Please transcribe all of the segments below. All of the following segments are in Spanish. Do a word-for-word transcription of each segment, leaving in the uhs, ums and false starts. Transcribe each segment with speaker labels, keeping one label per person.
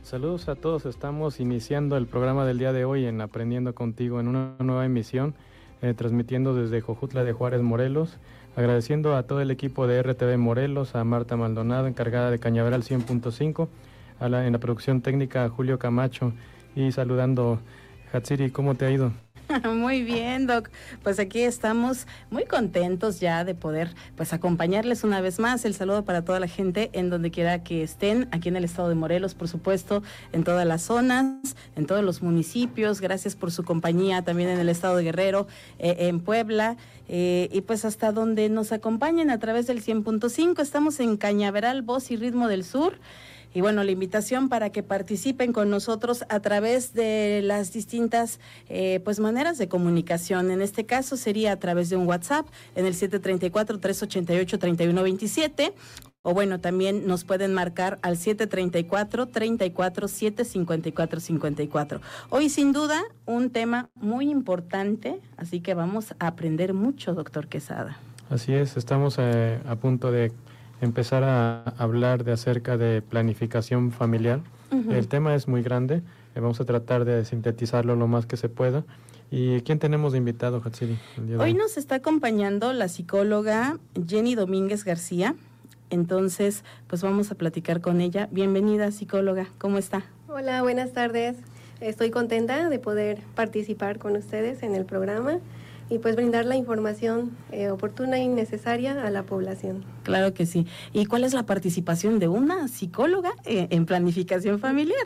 Speaker 1: Saludos a todos, estamos iniciando el programa del día de hoy en Aprendiendo Contigo en una nueva emisión, eh, transmitiendo desde Jojutla de Juárez, Morelos, agradeciendo a todo el equipo de R T V Morelos, a Marta Maldonado, encargada de Cañaveral cien punto cinco, a la, en la producción técnica a Julio Camacho, y saludando, Hatsiri, ¿cómo te ha ido?
Speaker 2: Muy bien, Doc. Pues aquí estamos muy contentos ya de poder pues acompañarles una vez más. El saludo para toda la gente en donde quiera que estén, aquí en el estado de Morelos, por supuesto, en todas las zonas, en todos los municipios. Gracias por su compañía también en el estado de Guerrero, eh, en Puebla, eh, y pues hasta donde nos acompañen a través del cien punto cinco. Estamos en Cañaveral, Voz y Ritmo del Sur. Y bueno, la invitación para que participen con nosotros a través de las distintas eh, pues maneras de comunicación. En este caso sería a través de un WhatsApp en el siete tres cuatro, tres ocho ocho, tres uno dos siete, o bueno, también nos pueden marcar al siete tres cuatro, tres cuatro siete, cinco cuatro cinco cuatro. Hoy sin duda un tema muy importante, así que vamos a aprender mucho, doctor Quesada.
Speaker 1: Así es, estamos eh, a punto de empezar a hablar de acerca de planificación familiar. Uh-huh. El tema es muy grande, eh, vamos a tratar de sintetizarlo lo más que se pueda. ¿Y quién tenemos de invitado, Hatsiri?
Speaker 2: Hoy nos está acompañando la psicóloga Jenny Domínguez García, entonces pues vamos a platicar con ella. Bienvenida, psicóloga, ¿cómo está?
Speaker 3: Hola, buenas tardes. Estoy contenta de poder participar con ustedes en el programa y pues brindar la información eh, oportuna y necesaria a la población.
Speaker 2: Claro que sí. ¿Y cuál es la participación de una psicóloga eh, en planificación familiar?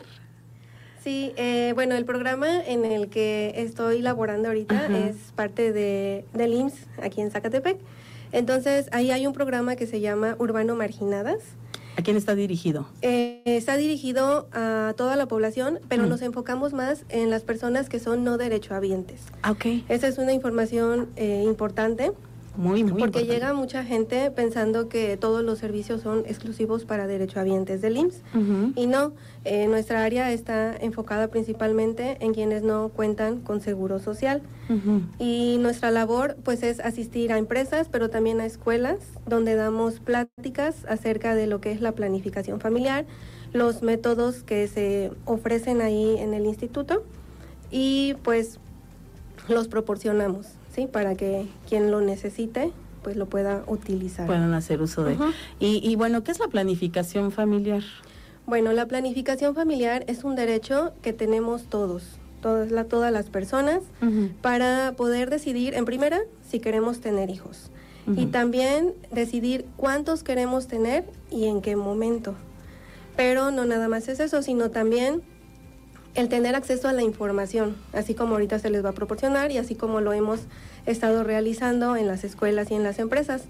Speaker 3: Sí, eh, bueno, el programa en el que estoy laborando ahorita Ajá. es parte de, del I M S S aquí en Zacatepec. Entonces, ahí hay un programa que se llama Urbano Marginadas.
Speaker 2: ¿A quién está dirigido?
Speaker 3: Eh, está dirigido a toda la población, pero mm. nos enfocamos más en las personas que son no derechohabientes.
Speaker 2: Ok.
Speaker 3: Esa es una información eh, importante.
Speaker 2: Muy, muy
Speaker 3: Porque
Speaker 2: importante.
Speaker 3: Llega mucha gente pensando que todos los servicios son exclusivos para derechohabientes del I M S S. Uh-huh. Y no, eh, nuestra área está enfocada principalmente en quienes no cuentan con seguro social. Uh-huh. Y nuestra labor pues es asistir a empresas, pero también a escuelas, donde damos pláticas acerca de lo que es la planificación familiar, los métodos que se ofrecen ahí en el instituto, y pues los proporcionamos, ¿sí? Para que quien lo necesite, pues lo pueda utilizar.
Speaker 2: Puedan hacer uso de. Uh-huh. Y, y bueno, ¿qué es la planificación familiar?
Speaker 3: Bueno, la planificación familiar es un derecho que tenemos todos, todas, la, todas las personas, uh-huh. para poder decidir, en primera, si queremos tener hijos. Uh-huh. Y también decidir cuántos queremos tener y en qué momento. Pero no nada más es eso, sino también el tener acceso a la información, así como ahorita se les va a proporcionar y así como lo hemos estado realizando en las escuelas y en las empresas.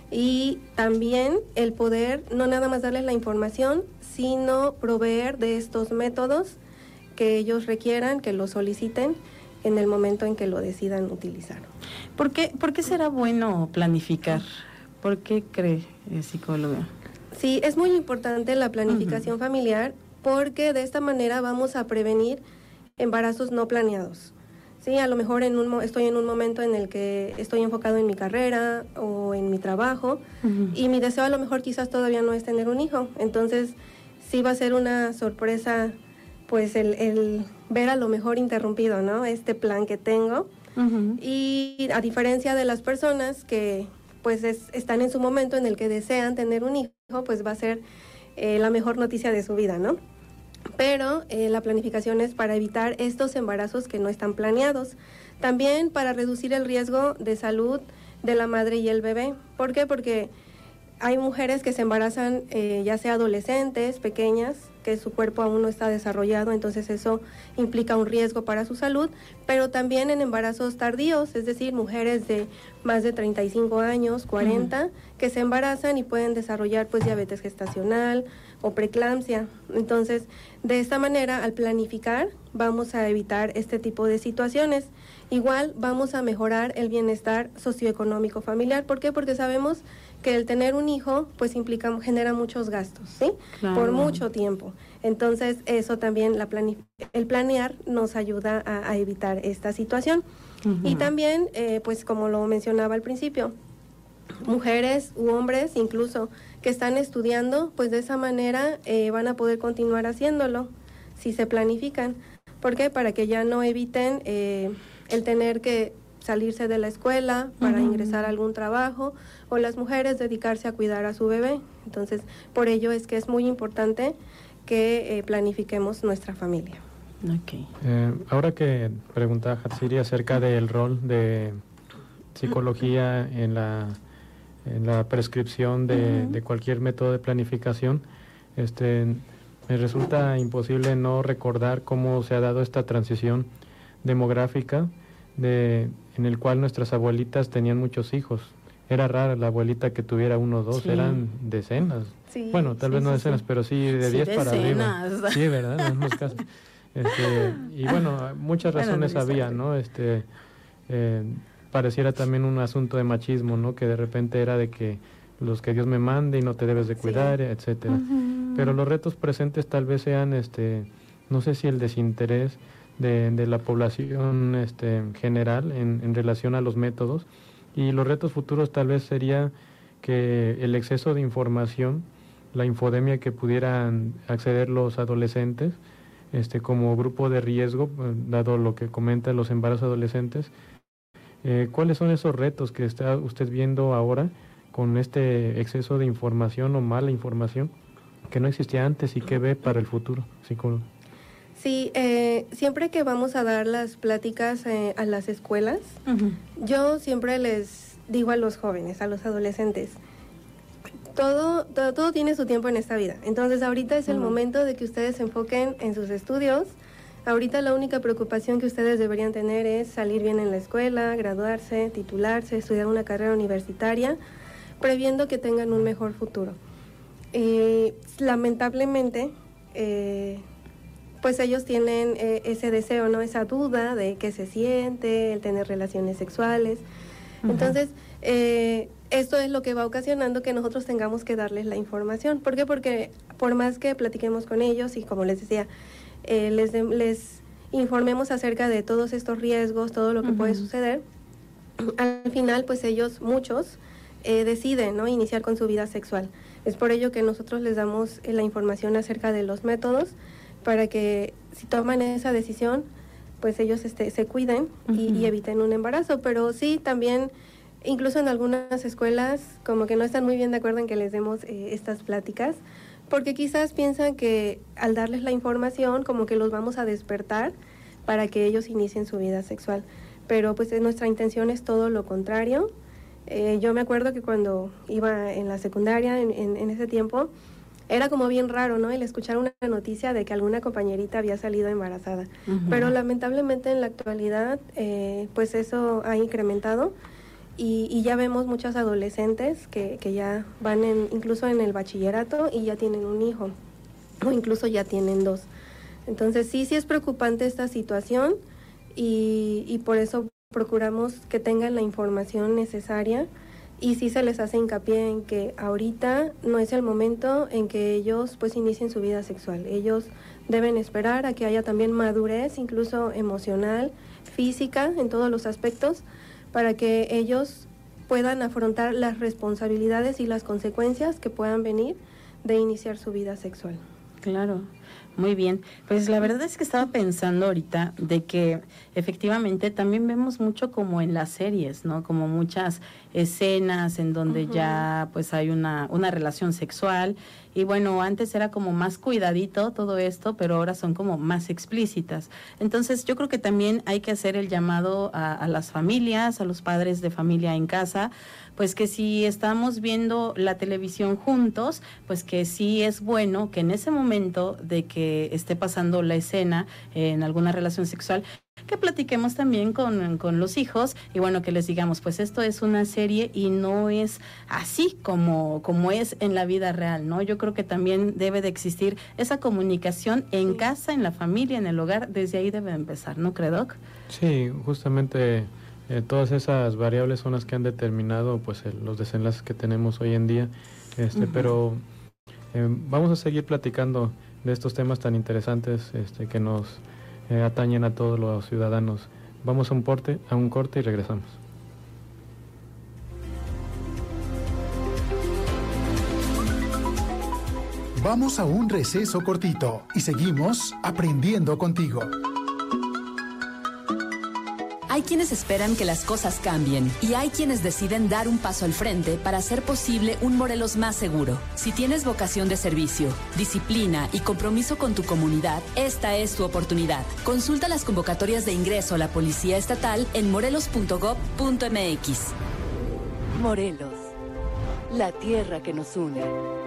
Speaker 3: Y también el poder no nada más darles la información, sino proveer de estos métodos que ellos requieran, que lo soliciten en el momento en que lo decidan utilizar.
Speaker 2: ¿Por qué, por qué será bueno planificar? ¿Por qué cree, eh, psicóloga?
Speaker 3: Sí, es muy importante la planificación uh-huh. familiar, porque de esta manera vamos a prevenir embarazos no planeados. Sí, a lo mejor en un, estoy en un momento en el que estoy enfocado en mi carrera o en mi trabajo, uh-huh. y mi deseo a lo mejor quizás todavía no es tener un hijo. Entonces, sí va a ser una sorpresa, pues el, el ver a lo mejor interrumpido, ¿no? Este plan que tengo. Uh-huh. Y a diferencia de las personas que pues es, están en su momento en el que desean tener un hijo, pues va a ser eh, la mejor noticia de su vida, ¿no? Pero eh, la planificación es para evitar estos embarazos que no están planeados. También para reducir el riesgo de salud de la madre y el bebé. ¿Por qué? Porque hay mujeres que se embarazan, eh, ya sea adolescentes, pequeñas, que su cuerpo aún no está desarrollado, entonces eso implica un riesgo para su salud, pero también en embarazos tardíos, es decir, mujeres de más de treinta y cinco años, cuarenta, uh-huh. que se embarazan y pueden desarrollar pues diabetes gestacional o preeclampsia. Entonces, de esta manera, al planificar, vamos a evitar este tipo de situaciones. Igual vamos a mejorar el bienestar socioeconómico familiar. ¿Por qué? Porque sabemos que el tener un hijo pues implica, genera muchos gastos, ¿sí? Claro. Por mucho tiempo. Entonces, eso también, la planif- el planear nos ayuda a, a evitar esta situación. Uh-huh. Y también, eh, pues como lo mencionaba al principio, mujeres u hombres incluso que están estudiando, pues de esa manera eh, van a poder continuar haciéndolo, si se planifican. ¿Por qué? Para que ya no eviten eh, el tener que salirse de la escuela para uh-huh. ingresar a algún trabajo, o las mujeres dedicarse a cuidar a su bebé. Entonces, por ello es que es muy importante que eh, planifiquemos nuestra familia.
Speaker 1: Okay. Eh, ahora que preguntaba Hatsiri acerca del rol de psicología en la, en la prescripción de, uh-huh. de cualquier método de planificación, este, me resulta imposible no recordar cómo se ha dado esta transición demográfica de, en el cual nuestras abuelitas tenían muchos hijos. Era rara la abuelita que tuviera uno o dos, sí. eran decenas. Sí, bueno, tal sí, vez no sí, decenas, sí. pero sí de diez sí, para arriba. Sí, ¿verdad? En algunos casos. Este, y bueno, muchas razones bueno, había, ¿no? Este, eh, pareciera también un asunto de machismo, ¿no? Que de repente era de que los que Dios me mande y no te debes de cuidar, sí. etcétera. Uh-huh. Pero los retos presentes tal vez sean, este, no sé si el desinterés de, de la población este, general en, en relación a los métodos, y los retos futuros tal vez sería que el exceso de información, la infodemia que pudieran acceder los adolescentes, este, como grupo de riesgo, dado lo que comentan los embarazos adolescentes. Eh, ¿Cuáles son esos retos que está usted viendo ahora con este exceso de información o mala información que no existía antes y que ve para el futuro, psicólogo?
Speaker 3: Sí, eh, siempre que vamos a dar las pláticas eh, a las escuelas, uh-huh. yo siempre les digo a los jóvenes, a los adolescentes, todo, todo, todo tiene su tiempo en esta vida. Entonces ahorita es el uh-huh. momento de que ustedes se enfoquen en sus estudios. Ahorita la única preocupación que ustedes deberían tener es salir bien en la escuela, graduarse, titularse, estudiar una carrera universitaria, previendo que tengan un mejor futuro. Eh, lamentablemente, eh, pues ellos tienen eh, ese deseo, ¿no? Esa duda de qué se siente, el tener relaciones sexuales. Uh-huh. Entonces, eh, esto es lo que va ocasionando que nosotros tengamos que darles la información. ¿Por qué? Porque por más que platiquemos con ellos y, como les decía, eh, les, de, les informemos acerca de todos estos riesgos, todo lo que uh-huh. puede suceder, al final, pues ellos, muchos, eh, deciden, ¿no? iniciar con su vida sexual. Es por ello que nosotros les damos eh, la información acerca de los métodos, para que si toman esa decisión, pues ellos este, se cuiden uh-huh. y, y eviten un embarazo. Pero sí, también, incluso en algunas escuelas, como que no están muy bien de acuerdo en que les demos eh, estas pláticas, porque quizás piensan que al darles la información, como que los vamos a despertar para que ellos inicien su vida sexual. Pero pues nuestra intención es todo lo contrario. Eh, yo me acuerdo que cuando iba en la secundaria, en, en, en ese tiempo, era como bien raro, ¿no? El escuchar una noticia de que alguna compañerita había salido embarazada. Uh-huh. Pero lamentablemente en la actualidad, eh, pues eso ha incrementado y, y ya vemos muchas adolescentes que, que ya van en, incluso en el bachillerato y ya tienen un hijo, o incluso ya tienen dos. Entonces sí, sí es preocupante esta situación y, y por eso procuramos que tengan la información necesaria. Y sí se les hace hincapié en que ahorita no es el momento en que ellos pues inicien su vida sexual. Ellos deben esperar a que haya también madurez, incluso emocional, física, en todos los aspectos, para que ellos puedan afrontar las responsabilidades y las consecuencias que puedan venir de iniciar su vida sexual.
Speaker 2: Claro. Muy bien, pues la verdad es que estaba pensando ahorita de que efectivamente también vemos mucho como en las series, ¿no? Como muchas escenas en donde uh-huh. ya pues hay una, una relación sexual y bueno, antes era como más cuidadito todo esto, pero ahora son como más explícitas. Entonces yo creo que también hay que hacer el llamado a, a las familias, a los padres de familia en casa, pues que si estamos viendo la televisión juntos, pues que sí es bueno que en ese momento de que esté pasando la escena en alguna relación sexual, que platiquemos también con, con los hijos y bueno, que les digamos, pues esto es una serie y no es así como, como es en la vida real, ¿no? Yo creo que también debe de existir esa comunicación en sí. casa, en la familia, en el hogar, desde ahí debe empezar, ¿no cree, Doc?
Speaker 1: Sí, justamente eh, todas esas variables son las que han determinado pues el, los desenlaces que tenemos hoy en día, este, uh-huh. pero eh, vamos a seguir platicando de estos temas tan interesantes este, que nos eh, atañen a todos los ciudadanos. Vamos a un corte, a un corte y regresamos.
Speaker 4: Vamos a un receso cortito y seguimos aprendiendo contigo.
Speaker 5: Hay quienes esperan que las cosas cambien y hay quienes deciden dar un paso al frente para hacer posible un Morelos más seguro. Si tienes vocación de servicio, disciplina y compromiso con tu comunidad, esta es tu oportunidad. Consulta las convocatorias de ingreso a la Policía Estatal en morelos punto gob punto eme equis.
Speaker 6: Morelos, la tierra que nos une.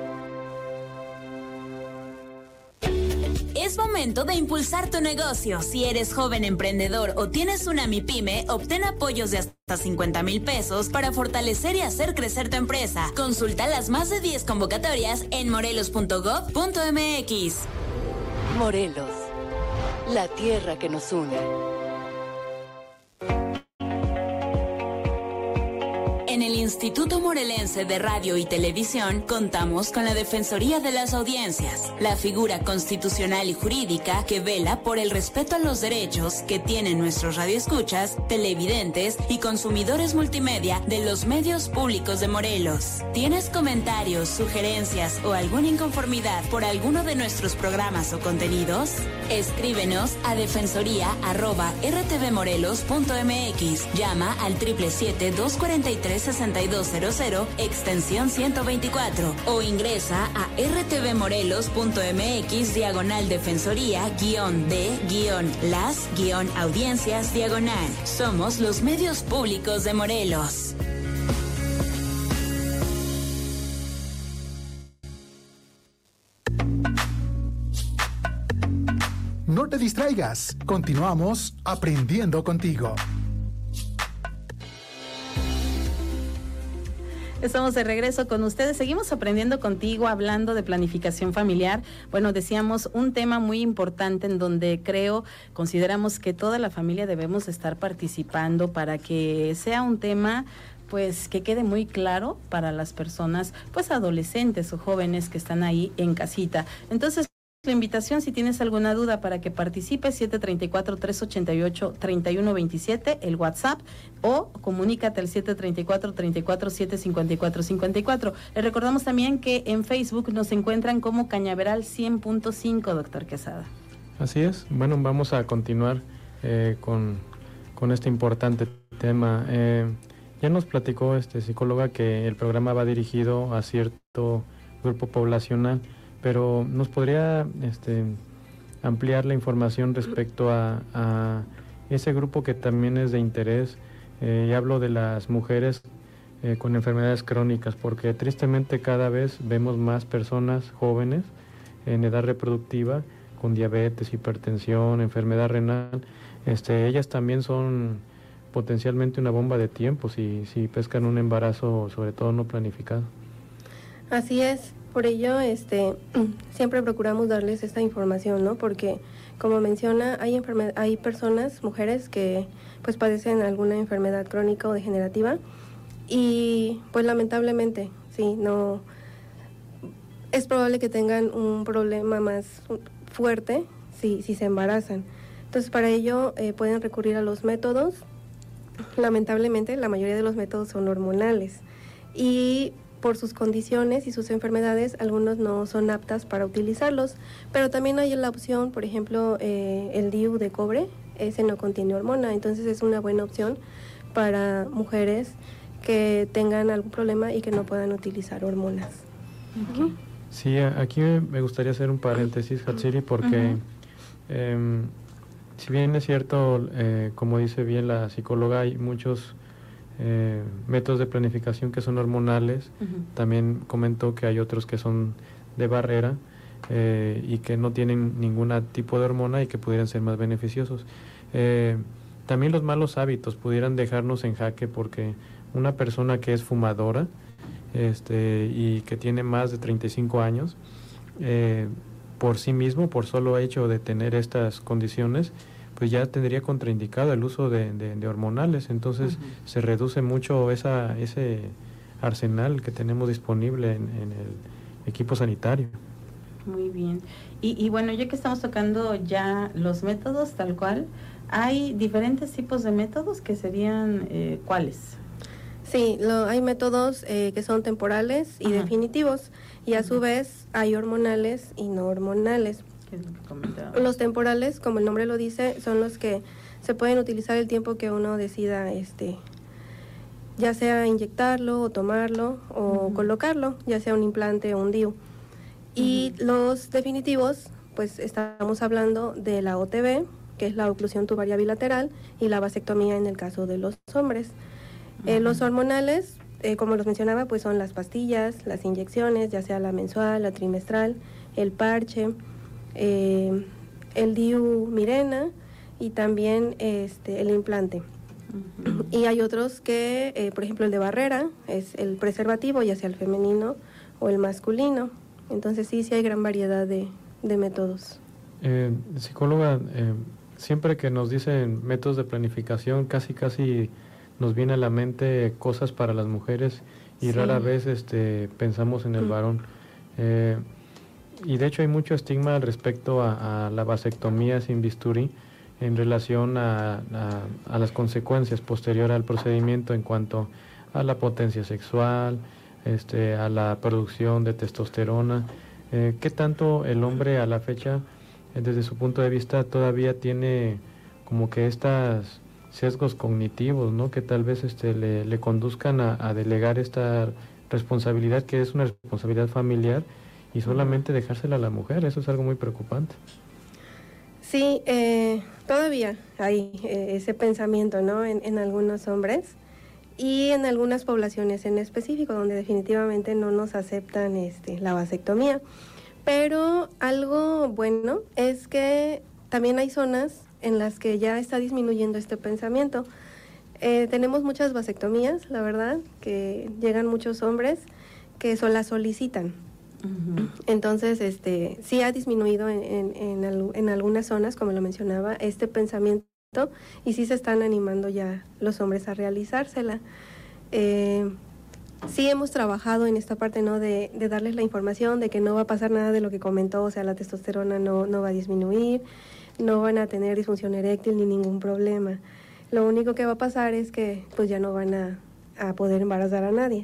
Speaker 7: Es momento de impulsar tu negocio. Si eres joven emprendedor o tienes una MIPYME, obtén apoyos de hasta cincuenta mil pesos para fortalecer y hacer crecer tu empresa. Consulta las más de diez convocatorias en morelos punto gob punto eme equis.
Speaker 6: Morelos, la tierra que nos une.
Speaker 7: En el Instituto Morelense de Radio y Televisión contamos con la Defensoría de las Audiencias, la figura constitucional y jurídica que vela por el respeto a los derechos que tienen nuestros radioescuchas, televidentes y consumidores multimedia de los medios públicos de Morelos. ¿Tienes comentarios, sugerencias o alguna inconformidad por alguno de nuestros programas o contenidos? Escríbenos a defensoría arroba erre te ve morelos punto eme equis. Llama al siete siete siete, dos cuatro tres, seis dos cero cero, extensión ciento veinticuatro, o ingresa a erre te ve morelos punto eme equis diagonal defensoría guión de guión las guión audiencias diagonal. Somos los medios públicos de Morelos.
Speaker 4: No te distraigas, continuamos aprendiendo contigo.
Speaker 2: Estamos de regreso con ustedes, seguimos aprendiendo contigo, hablando de planificación familiar. Bueno, decíamos un tema muy importante en donde creo, consideramos que toda la familia debemos estar participando para que sea un tema pues que quede muy claro para las personas, pues adolescentes o jóvenes que están ahí en casita. Entonces, la invitación, si tienes alguna duda para que participes, siete tres cuatro, tres ocho ocho, tres uno dos siete, el WhatsApp, o comunícate al siete tres cuatro, tres cuatro siete, cinco cuatro cinco cuatro. Les recordamos también que en Facebook nos encuentran como Cañaveral cien punto cinco, doctor Quesada.
Speaker 1: Así es. Bueno, vamos a continuar eh, con, con este importante tema. Eh, ya nos platicó este psicóloga que el programa va dirigido a cierto grupo poblacional, pero ¿nos podría este, ampliar la información respecto a, a ese grupo que también es de interés? Eh, y hablo de las mujeres eh, con enfermedades crónicas, porque tristemente cada vez vemos más personas jóvenes en edad reproductiva con diabetes, hipertensión, enfermedad renal. Este, ellas también son potencialmente una bomba de tiempo si, si pescan un embarazo, sobre todo no planificado.
Speaker 3: Así es. Por ello, este, siempre procuramos darles esta información, ¿no? Porque, como menciona, hay enferme- hay personas, mujeres, que pues padecen alguna enfermedad crónica o degenerativa y, pues lamentablemente, sí, no, es probable que tengan un problema más fuerte si, si se embarazan. Entonces, para ello eh, pueden recurrir a los métodos. Lamentablemente, la mayoría de los métodos son hormonales y por sus condiciones y sus enfermedades, algunos no son aptas para utilizarlos, pero también hay la opción, por ejemplo, eh, el D I U de cobre, ese no contiene hormona, entonces es una buena opción para mujeres que tengan algún problema y que no puedan utilizar hormonas.
Speaker 2: Okay.
Speaker 1: Sí, aquí me gustaría hacer un paréntesis, Hatsiri, porque uh-huh. eh, si bien es cierto, eh, como dice bien la psicóloga, hay muchos Eh, métodos de planificación que son hormonales. Uh-huh. También comentó que hay otros que son de barrera eh, y que no tienen ningún tipo de hormona y que pudieran ser más beneficiosos. Eh, también los malos hábitos pudieran dejarnos en jaque, porque una persona que es fumadora este, y que tiene más de treinta y cinco años, eh, por sí mismo, por solo hecho de tener estas condiciones, pues ya tendría contraindicado el uso de, de, de hormonales. Entonces uh-huh. se reduce mucho esa, ese arsenal que tenemos disponible en, en el equipo sanitario.
Speaker 2: Muy bien. Y, y bueno, ya que estamos tocando ya los métodos tal cual, ¿hay diferentes tipos de métodos que serían eh, cuáles?
Speaker 3: Sí, lo, hay métodos eh, que son temporales y
Speaker 2: Ajá.
Speaker 3: definitivos, y a su vez hay hormonales y no hormonales.
Speaker 2: ¿Qué es lo que comentaba?
Speaker 3: Los temporales, como el nombre lo dice, son los que se pueden utilizar el tiempo que uno decida, este, ya sea inyectarlo o tomarlo o
Speaker 2: Ujú.
Speaker 3: colocarlo, ya sea un implante o un D I U. Y
Speaker 2: Ujú.
Speaker 3: los definitivos, pues estamos hablando de la O T B, que es la oclusión tubaria bilateral, y la vasectomía en el caso de los hombres. Eh, los hormonales, eh, como los mencionaba, pues son las pastillas, las inyecciones, ya sea la mensual, la trimestral, el parche, eh, el D I U Mirena y también este, el implante.
Speaker 2: Ujú.
Speaker 3: Y hay otros que, eh, por ejemplo, el de barrera, es el preservativo, ya sea el femenino o el masculino. Entonces sí, sí hay gran variedad de, de métodos.
Speaker 1: Eh, psicóloga, eh, siempre que nos dicen métodos de planificación, casi casi nos viene a la mente cosas para las mujeres y
Speaker 2: Sí.
Speaker 1: rara vez este, pensamos en el
Speaker 3: Mm.
Speaker 1: varón. Eh, y de hecho hay mucho estigma al respecto a, a la vasectomía sin bisturí en relación a, a, a las consecuencias posteriores al procedimiento en cuanto a la potencia sexual, este, a la producción de testosterona. Eh, ¿Qué tanto el hombre a la fecha, eh, desde su punto de vista, todavía tiene como que estas sesgos cognitivos, ¿no? Que tal vez este, le, le conduzcan a, a delegar esta responsabilidad, que es una responsabilidad familiar, y solamente dejársela a la mujer? Eso es algo muy preocupante.
Speaker 3: Sí, eh, todavía hay eh, ese pensamiento, ¿no? En, en algunos hombres y en algunas poblaciones en específico, donde definitivamente no nos aceptan este, la vasectomía. Pero algo bueno es que también hay zonas en las que ya está disminuyendo este pensamiento. Eh, tenemos muchas vasectomías, la verdad, que llegan muchos hombres que so- las solicitan.
Speaker 2: Ujú.
Speaker 3: Entonces, este, sí ha disminuido en, en, en, al- en algunas zonas, como lo mencionaba, este pensamiento, y sí se están animando ya los hombres a realizársela. Eh, sí hemos trabajado en esta parte, ¿no? De, de darles la información de que no va a pasar nada de lo que comentó, o sea, la testosterona no, no va a disminuir, no van a tener disfunción eréctil ni ningún problema. Lo único que va a pasar es que pues ya no van a, a poder embarazar a nadie.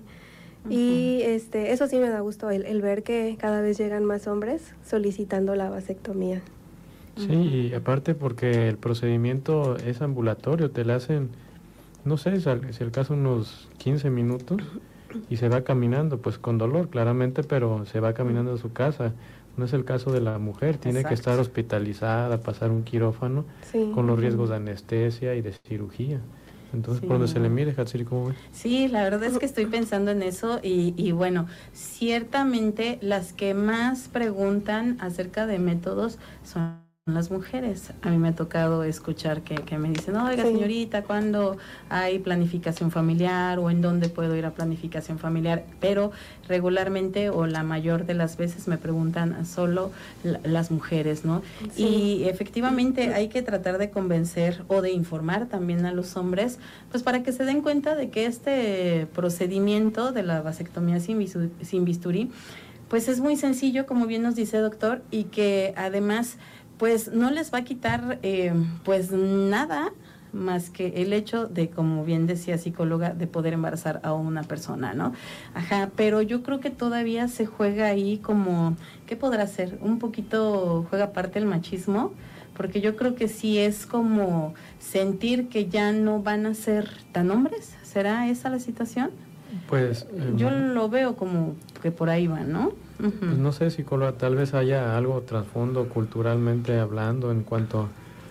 Speaker 3: Y este, eso sí me da gusto, el, el ver que cada vez llegan más hombres solicitando la vasectomía.
Speaker 1: Sí, y aparte porque el procedimiento es ambulatorio, te la hacen, no sé, si al, si al caso unos quince minutos y se va caminando, pues con dolor claramente, pero se va caminando a su casa. No es el caso de la mujer, tiene
Speaker 2: Exacto.
Speaker 1: que estar hospitalizada, pasar un quirófano
Speaker 3: Sí.
Speaker 1: con los riesgos de anestesia y de cirugía. Entonces,
Speaker 2: Sí.
Speaker 1: por donde se le mire, Hatsiri, ¿cómo ves?
Speaker 2: Sí, la verdad es que estoy pensando en eso y, y bueno, ciertamente las que más preguntan acerca de métodos son las mujeres. A mí me ha tocado escuchar que, que me dicen, oiga,
Speaker 3: Sí.
Speaker 2: señorita, ¿cuándo hay planificación familiar o en dónde puedo ir a planificación familiar? Pero regularmente o la mayor de las veces me preguntan solo la- las mujeres, ¿no?
Speaker 3: Sí.
Speaker 2: Y efectivamente hay que tratar de convencer o de informar también a los hombres, pues para que se den cuenta de que este procedimiento de la vasectomía sin, bisu- sin bisturí, pues es muy sencillo, como bien nos dice doctor, y que además pues no les va a quitar eh, pues nada más que el hecho de, como bien decía psicóloga, de poder embarazar a una persona, ¿no? Ajá, pero yo creo que todavía se juega ahí como, ¿qué podrá ser? Un poquito juega parte el machismo, porque yo creo que sí es como sentir que ya no van a ser tan hombres. ¿Será esa la situación?
Speaker 1: Pues, eh,
Speaker 2: Yo lo veo como que por ahí va, ¿no? Ujú.
Speaker 1: pues no sé, psicóloga, tal vez haya algo trasfondo culturalmente hablando en cuanto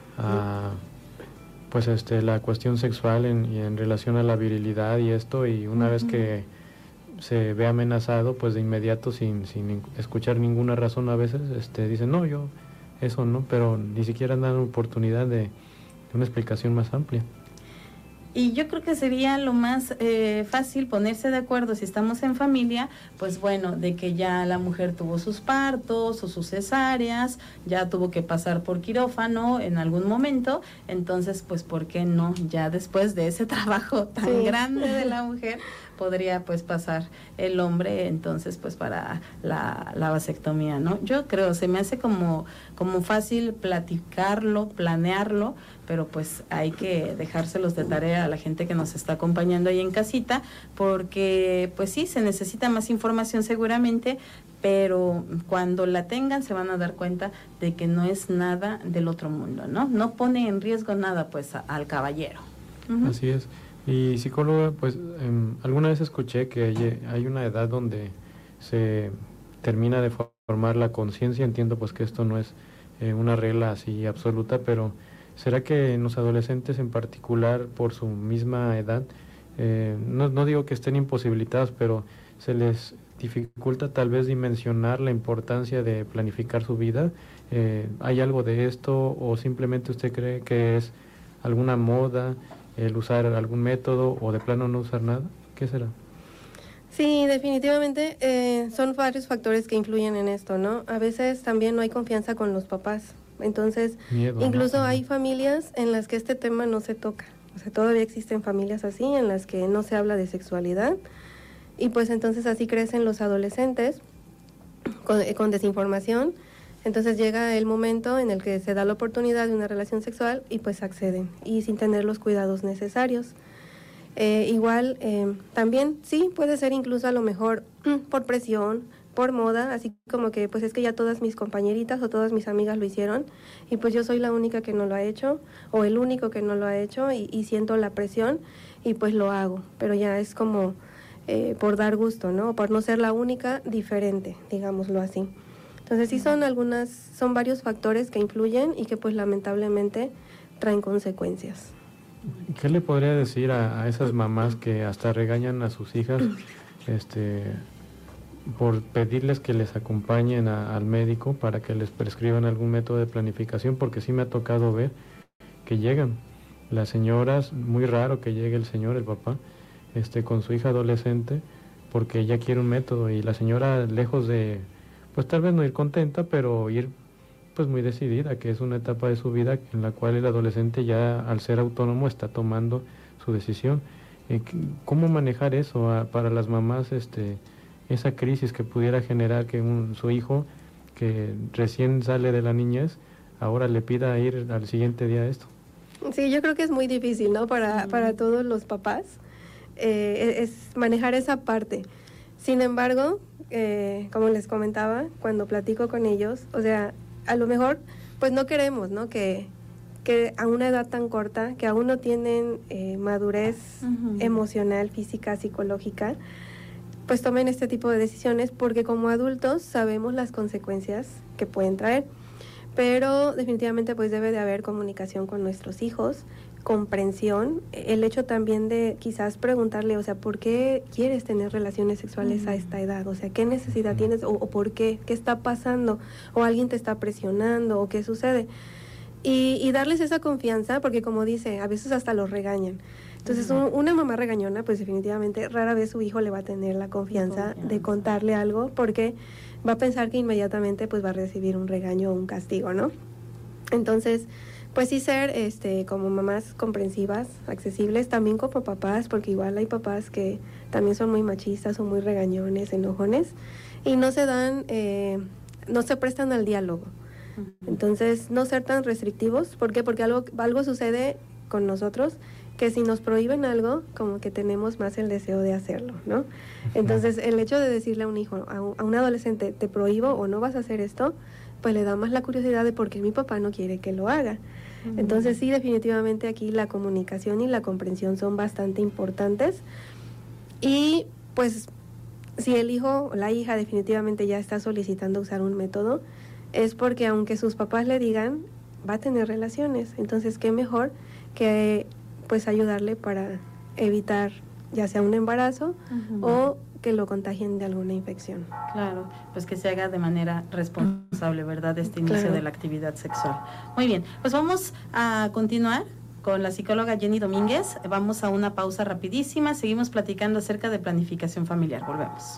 Speaker 1: a pues este la cuestión sexual en, y en relación a la virilidad y esto, y una vez que se ve amenazado, pues de inmediato sin, sin escuchar ninguna razón a veces este dicen, no, yo eso no, pero ni siquiera dan oportunidad de, de una explicación más amplia.
Speaker 2: Y yo creo que sería lo más eh, fácil ponerse de acuerdo, si estamos en familia, pues bueno, de que ya la mujer tuvo sus partos o sus cesáreas, ya tuvo que pasar por quirófano en algún momento, entonces pues ¿por qué no? Ya después de ese trabajo tan
Speaker 3: Sí.
Speaker 2: grande de la mujer, podría pues pasar el hombre entonces pues para la, la vasectomía, ¿no? Yo creo, se me hace como, como fácil platicarlo, planearlo, pero pues hay que dejárselos de tarea a la gente que nos está acompañando ahí en casita, porque pues sí, se necesita más información seguramente, pero cuando la tengan se van a dar cuenta de que no es nada del otro mundo, ¿no? No pone en riesgo nada pues a, al caballero. Uh-huh.
Speaker 1: Así es. Y psicóloga, pues eh, alguna vez escuché que hay, hay una edad donde se termina de formar la conciencia. Entiendo pues que esto no es eh, una regla así absoluta, pero ¿será que en los adolescentes en particular, por su misma edad, eh, no, no digo que estén imposibilitados, pero se les dificulta tal vez dimensionar la importancia de planificar su vida? Eh, ¿hay algo de esto o simplemente usted cree que es alguna moda el usar algún método o de plano no usar nada? ¿Qué será?
Speaker 3: Sí, definitivamente eh, son varios factores que influyen en esto, ¿no? A veces también no hay confianza con los papás, entonces Miedo, incluso ¿no? hay familias en las que este tema no se toca, o sea, todavía existen familias así en las que no se habla de sexualidad y pues entonces así crecen los adolescentes con, con desinformación. Entonces llega el momento en el que se da la oportunidad de una relación sexual y pues acceden y sin tener los cuidados necesarios. Eh, igual eh, también sí puede ser incluso a lo mejor por presión, por moda, así como que pues es que ya todas mis compañeritas o todas mis amigas lo hicieron y pues yo soy la única que no lo ha hecho o el único que no lo ha hecho y, y siento la presión y pues lo hago, pero ya es como eh, por dar gusto, ¿no? Por no ser la única diferente, digámoslo así. Entonces sí son algunas, son varios factores que influyen y que pues lamentablemente traen consecuencias.
Speaker 1: ¿Qué le podría decir a, a esas mamás que hasta regañan a sus hijas este, por pedirles que les acompañen a, al médico para que les prescriban algún método de planificación? Porque sí me ha tocado ver que llegan las señoras, muy raro que llegue el señor, el papá, este, con su hija adolescente porque ella quiere un método y la señora lejos de... pues tal vez no ir contenta, pero ir pues muy decidida, que es una etapa de su vida en la cual el adolescente ya al ser autónomo está tomando su decisión. Eh, ¿Cómo manejar eso a, para las mamás, este, esa crisis que pudiera generar que un, su hijo, que recién sale de la niñez, ahora le pida ir al siguiente día a esto?
Speaker 3: Sí, yo creo que es muy difícil, ¿no? Para, para todos los papás, eh, es manejar esa parte. Sin embargo, eh, como les comentaba, cuando platico con ellos, o sea, a lo mejor, pues no queremos, ¿no? Que, que a una edad tan corta, que aún no tienen eh, madurez uh-huh. emocional, física, psicológica, pues tomen este tipo de decisiones, porque como adultos sabemos las consecuencias que pueden traer. Pero definitivamente pues debe de haber comunicación con nuestros hijos, comprensión, el hecho también de quizás preguntarle, o sea, ¿por qué quieres tener relaciones sexuales uh-huh. a esta edad? O sea, ¿qué necesidad tienes? O, o ¿por qué? ¿Qué está pasando? ¿O alguien te está presionando? ¿O qué sucede? Y, y darles esa confianza, porque como dice, a veces hasta los regañan. Entonces, uh-huh. un, una mamá regañona, pues definitivamente rara vez su hijo le va a tener la confianza, confianza. de contarle algo, porque va a pensar que inmediatamente pues va a recibir un regaño o un castigo, ¿no? Entonces, pues sí ser este como mamás comprensivas, accesibles, también como papás, porque igual hay papás que también son muy machistas, son muy regañones, enojones, y no se dan, eh, no se prestan al diálogo. Entonces, no ser tan restrictivos. ¿Por qué? Porque algo, algo sucede con nosotros, que si nos prohíben algo, como que tenemos más el deseo de hacerlo, ¿no? Entonces, el hecho de decirle a un hijo, a un, a un adolescente, te prohíbo o no vas a hacer esto, pues le da más la curiosidad de por qué mi papá no quiere que lo haga. Uh-huh. Entonces, sí, definitivamente aquí la comunicación y la comprensión son bastante importantes. Y, pues, si el hijo o la hija definitivamente ya está solicitando usar un método, es porque aunque sus papás le digan, va a tener relaciones. Entonces, qué mejor que pues ayudarle para evitar ya sea un embarazo uh-huh. o que lo contagien de alguna infección.
Speaker 2: Claro, pues que se haga de manera responsable, ¿verdad? Este inicio
Speaker 3: claro.
Speaker 2: de la actividad sexual. Muy bien, pues vamos a continuar con la psicóloga Jenny Domínguez. Vamos a una pausa rapidísima, seguimos platicando acerca de planificación familiar. Volvemos.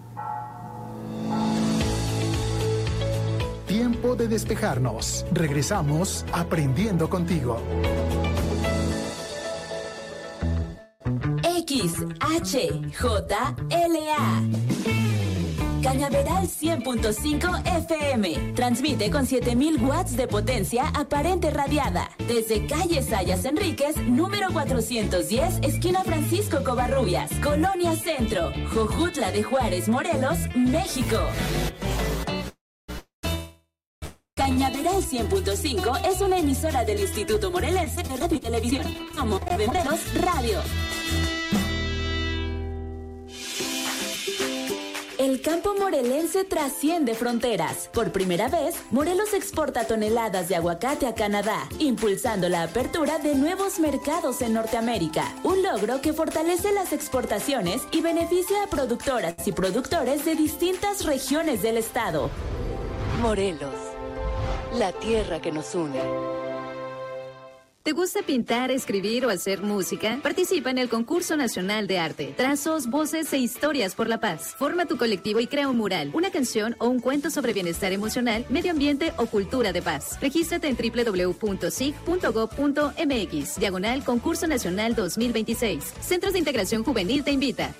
Speaker 4: Tiempo de despejarnos. Regresamos aprendiendo contigo.
Speaker 7: X H J L A. Cañaveral cien punto cinco F M. Transmite con siete mil watts de potencia aparente radiada. Desde calle Sayas Enríquez, número cuatrocientos diez, esquina Francisco Covarrubias, Colonia Centro, Jojutla de Juárez, Morelos, México. Cañaveral cien punto cinco es una emisora del Instituto Morelense de Radio y Televisión. Como de Morelos Radio. El campo morelense trasciende fronteras. Por primera vez, Morelos exporta toneladas de aguacate a Canadá, impulsando la apertura de nuevos mercados en Norteamérica. Un logro que fortalece las exportaciones y beneficia a productoras y productores de distintas regiones del estado.
Speaker 6: Morelos, la tierra que nos une.
Speaker 8: ¿Te gusta pintar, escribir o hacer música? Participa en el Concurso Nacional de Arte. Trazos, voces e historias por la paz. Forma tu colectivo y crea un mural, una canción o un cuento sobre bienestar emocional, medio ambiente o cultura de paz. Regístrate en doble u doble u doble u punto sig punto gob punto m x, diagonal Concurso Nacional dos mil veintiséis. Centros de Integración Juvenil te invita.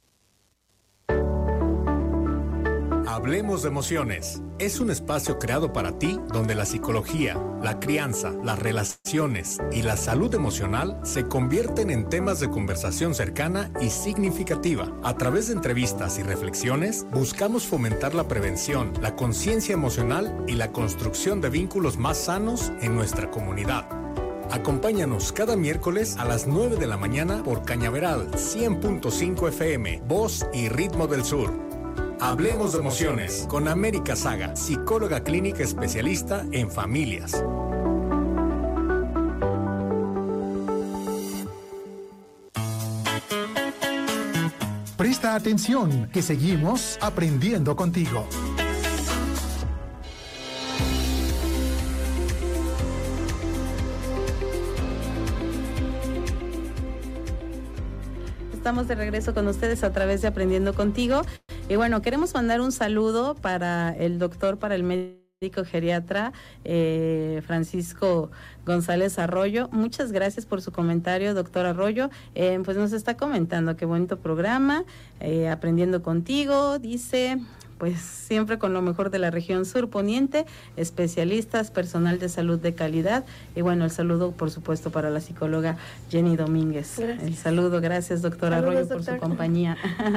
Speaker 9: Hablemos de Emociones. Es un espacio creado para ti donde la psicología, la crianza, las relaciones y la salud emocional se convierten en temas de conversación cercana y significativa. A través de entrevistas y reflexiones, buscamos fomentar la prevención, la conciencia emocional y la construcción de vínculos más sanos en nuestra comunidad. Acompáñanos cada miércoles a las nueve de la mañana por Cañaveral cien punto cinco F M, Voz y Ritmo del Sur. Hablemos de Emociones con América Saga, psicóloga clínica especialista en familias.
Speaker 4: Presta atención, que seguimos aprendiendo contigo.
Speaker 2: Estamos de regreso con ustedes a través de Aprendiendo Contigo. Y bueno, queremos mandar un saludo para el doctor, para el médico geriatra eh, Francisco González Arroyo. Muchas gracias por su comentario, doctor Arroyo. Eh, pues nos está comentando qué bonito programa, eh, Aprendiendo Contigo, dice... pues siempre con lo mejor de la región sur poniente, especialistas, personal de salud de calidad, y bueno, el saludo por supuesto para la psicóloga Jenny Domínguez. Gracias. El saludo, gracias doctor Saludos, Arroyo doctor. por su compañía.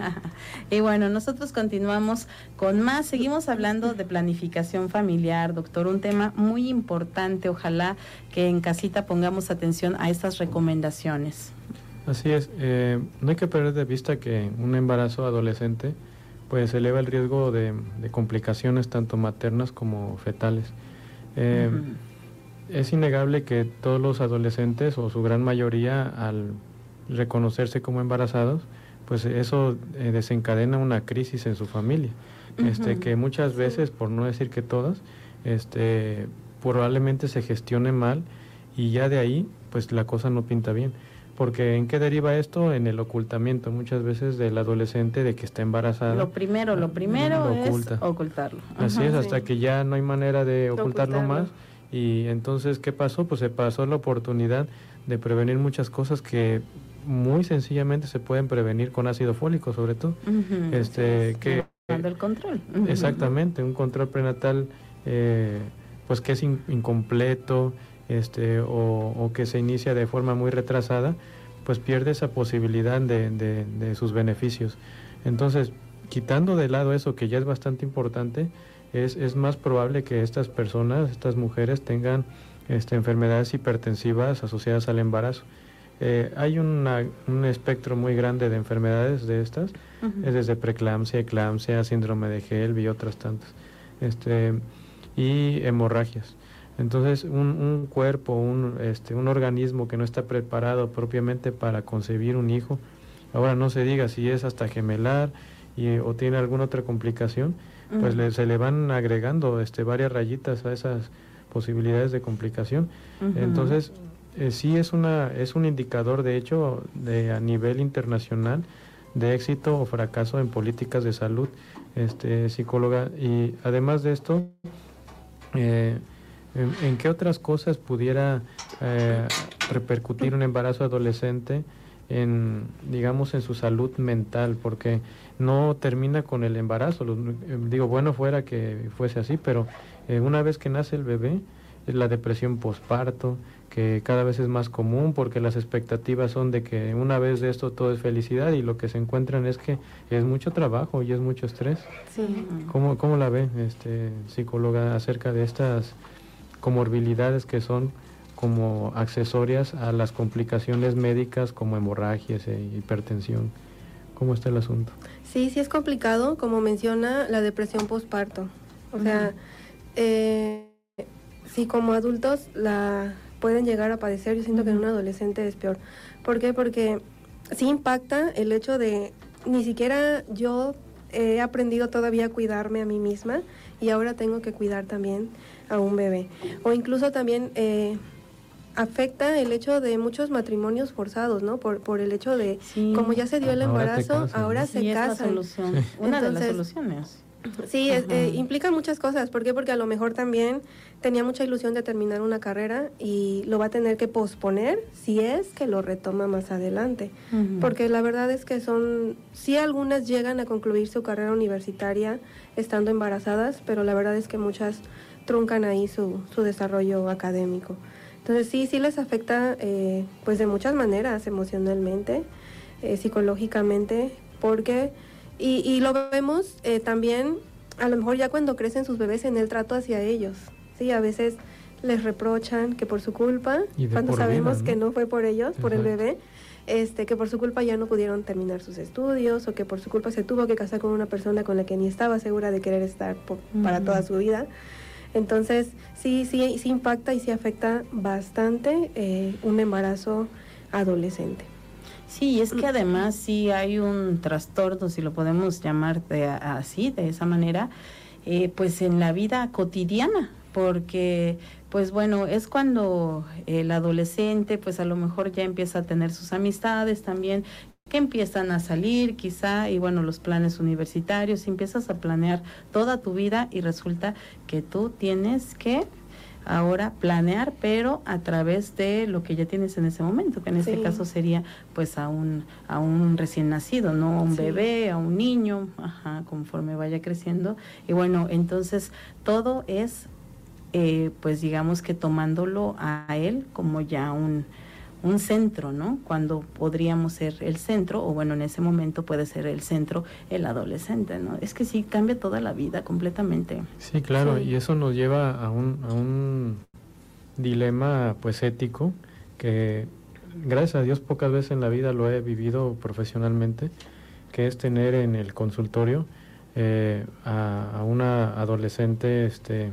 Speaker 2: Y bueno, nosotros continuamos con más, seguimos hablando de planificación familiar, doctor, un tema muy importante, ojalá que en casita pongamos atención a estas recomendaciones.
Speaker 1: Así es, eh, no hay que perder de vista que un embarazo adolescente pues eleva el riesgo de, de complicaciones tanto maternas como fetales. Eh, uh-huh. Es innegable que todos los adolescentes, o su gran mayoría, al reconocerse como embarazados, pues eso eh, desencadena una crisis en su familia, uh-huh. este, que muchas veces, por no decir que todas, este, probablemente se gestione mal, y ya de ahí, pues la cosa no pinta bien. Porque ¿en qué deriva esto? En el ocultamiento muchas veces del adolescente de que está embarazada.
Speaker 2: Lo primero, lo primero lo oculta. es ocultarlo.
Speaker 1: Así Ajá, es, hasta sí. que ya no hay manera de ocultarlo, ocultarlo más. Y entonces, ¿qué pasó? Pues se pasó la oportunidad de prevenir muchas cosas que muy sencillamente se pueden prevenir con ácido fólico, sobre todo. Uh-huh,
Speaker 2: este,
Speaker 1: que
Speaker 2: el control.
Speaker 1: Uh-huh. Exactamente, un control prenatal eh, pues que es in, incompleto, Este, o, o que se inicia de forma muy retrasada, pues pierde esa posibilidad de, de, de sus beneficios. Entonces, quitando de lado eso que ya es bastante importante, es, es más probable que estas personas, estas mujeres, tengan este, enfermedades hipertensivas asociadas al embarazo. Eh, hay una, un espectro muy grande de enfermedades de estas, uh-huh. es desde preeclampsia, eclampsia, síndrome de Gelb y otras tantas, este, y hemorragias. Entonces, un, un cuerpo, un, este, un organismo que no está preparado propiamente para concebir un hijo, ahora no se diga si es hasta gemelar y, o tiene alguna otra complicación, uh-huh. pues le, se le van agregando este, varias rayitas a esas posibilidades de complicación. Uh-huh. Entonces, eh, sí es, una, es un indicador, de hecho, de, a nivel internacional, de éxito o fracaso en políticas de salud, este, psicóloga. Y además de esto, eh, ¿En, ¿En qué otras cosas pudiera eh, repercutir un embarazo adolescente en, digamos, en su salud mental, porque no termina con el embarazo. Los, eh, digo, bueno fuera que fuese así, pero eh, una vez que nace el bebé, es la depresión posparto, que cada vez es más común porque las expectativas son de que una vez de esto todo es felicidad, y lo que se encuentran es que es mucho trabajo y es mucho estrés.
Speaker 2: Sí.
Speaker 1: ¿Cómo, cómo la ve, este, psicóloga, acerca de estas comorbilidades que son como accesorias a las complicaciones médicas como hemorragias e hipertensión? ¿Cómo está el asunto?
Speaker 3: Sí, sí es complicado, como menciona, la depresión postparto. O uh-huh. sea, eh, sí, como adultos la pueden llegar a padecer, yo siento uh-huh. que en un adolescente es peor. ¿Por qué? Porque sí impacta el hecho de, ni siquiera yo he aprendido todavía a cuidarme a mí misma, y ahora tengo que cuidar también a un bebé. O incluso también eh, afecta el hecho de muchos matrimonios forzados, ¿no? Por, por el hecho de, sí. como ya se dio el embarazo, ahora, ahora se
Speaker 2: sí,
Speaker 3: casan.
Speaker 2: Es la solución. Sí. Una Entonces, de las soluciones.
Speaker 3: Sí, es, eh, implica muchas cosas. ¿Por qué? Porque a lo mejor también tenía mucha ilusión de terminar una carrera y lo va a tener que posponer si es que lo retoma más adelante. Uh-huh. Porque la verdad es que son, sí, algunas llegan a concluir su carrera universitaria estando embarazadas, pero la verdad es que muchas truncan ahí su, su desarrollo académico. Entonces sí, sí les afecta eh, pues de muchas maneras, emocionalmente, eh, psicológicamente, porque... Y, y lo vemos eh, también, a lo mejor ya cuando crecen sus bebés, en el trato hacia ellos. Sí, a veces les reprochan que por su culpa, cuando sabemos vida, ¿no? que no fue por ellos, Exacto. por el bebé, este, que por su culpa ya no pudieron terminar sus estudios, o que por su culpa se tuvo que casar con una persona con la que ni estaba segura de querer estar por, uh-huh. para toda su vida. Entonces, sí, sí, sí impacta y sí afecta bastante eh, un embarazo adolescente.
Speaker 2: Sí, es que además sí hay un trastorno, si lo podemos llamar de, así, de esa manera, eh, pues en la vida cotidiana, porque pues bueno, es cuando el adolescente pues a lo mejor ya empieza a tener sus amistades también, que empiezan a salir quizá, y bueno, los planes universitarios, empiezas a planear toda tu vida y resulta que tú tienes que ahora planear, pero a través de lo que ya tienes en ese momento, que en este sí. caso sería pues a un a un recién nacido, no a un sí. bebé, a un niño, ajá, conforme vaya creciendo. Y bueno, entonces todo es eh, pues digamos que tomándolo a él como ya un un centro, ¿no? Cuando podríamos ser el centro, o bueno, en ese momento puede ser el centro el adolescente, ¿no? Es que sí, cambia toda la vida completamente.
Speaker 1: Sí, claro, sí. y eso nos lleva a un, a un dilema, pues, ético, que gracias a Dios pocas veces en la vida lo he vivido profesionalmente, que es tener en el consultorio eh, a, a una adolescente este,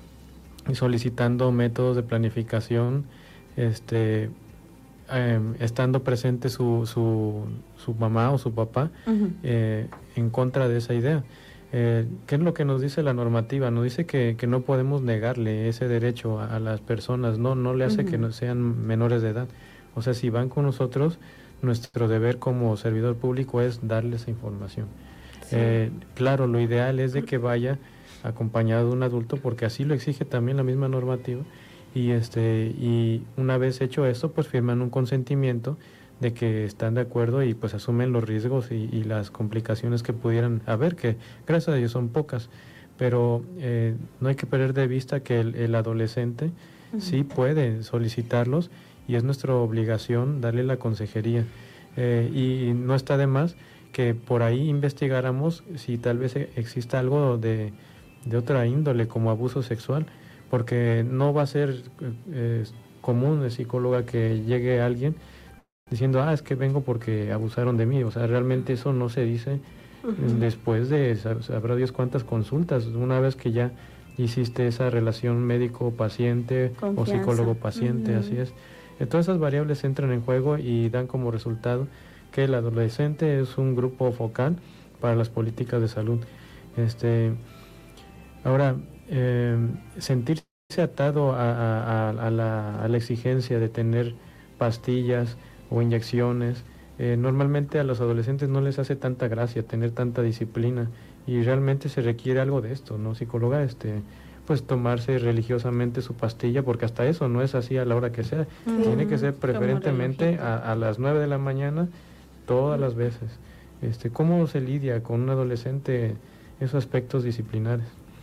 Speaker 1: solicitando métodos de planificación, este Eh, estando presente su, su, su mamá o su papá uh-huh. eh, en contra de esa idea. Eh, ¿Qué es lo que nos dice la normativa? Nos dice que, que no podemos negarle ese derecho a, a las personas, no, no le hace uh-huh. que no sean menores de edad. O sea, si van con nosotros, nuestro deber como servidor público es darle esa información. Sí. Eh, claro, lo ideal es de que vaya acompañado de un adulto, porque así lo exige también la misma normativa. Y este y una vez hecho esto, pues firman un consentimiento de que están de acuerdo y pues asumen los riesgos y, y las complicaciones que pudieran haber, que gracias a Dios son pocas, pero eh, no hay que perder de vista que el, el adolescente uh-huh. sí puede solicitarlos y es nuestra obligación darle la consejería. Eh, y no está de más que por ahí investigáramos si tal vez exista algo de, de otra índole, como abuso sexual, porque no va a ser eh, común de psicóloga que llegue alguien diciendo, ah, es que vengo porque abusaron de mí. O sea, realmente eso no se dice uh-huh. después de, sabrá Dios cuántas consultas, una vez que ya hiciste esa relación médico-paciente o psicólogo-paciente, uh-huh. así es. Todas esas variables entran en juego y dan como resultado que el adolescente es un grupo focal para las políticas de salud. Este, ahora, Eh, sentirse atado a, a, a, la, a la exigencia de tener pastillas o inyecciones, eh, normalmente a los adolescentes no les hace tanta gracia tener tanta disciplina y realmente se requiere algo de esto, ¿no, psicóloga? Este, pues tomarse religiosamente su pastilla, porque hasta eso no es así a la hora que sea, uh-huh. tiene que ser preferentemente a, a las nueve de la mañana todas uh-huh. las veces. Este, ¿cómo se lidia con un adolescente esos aspectos disciplinares?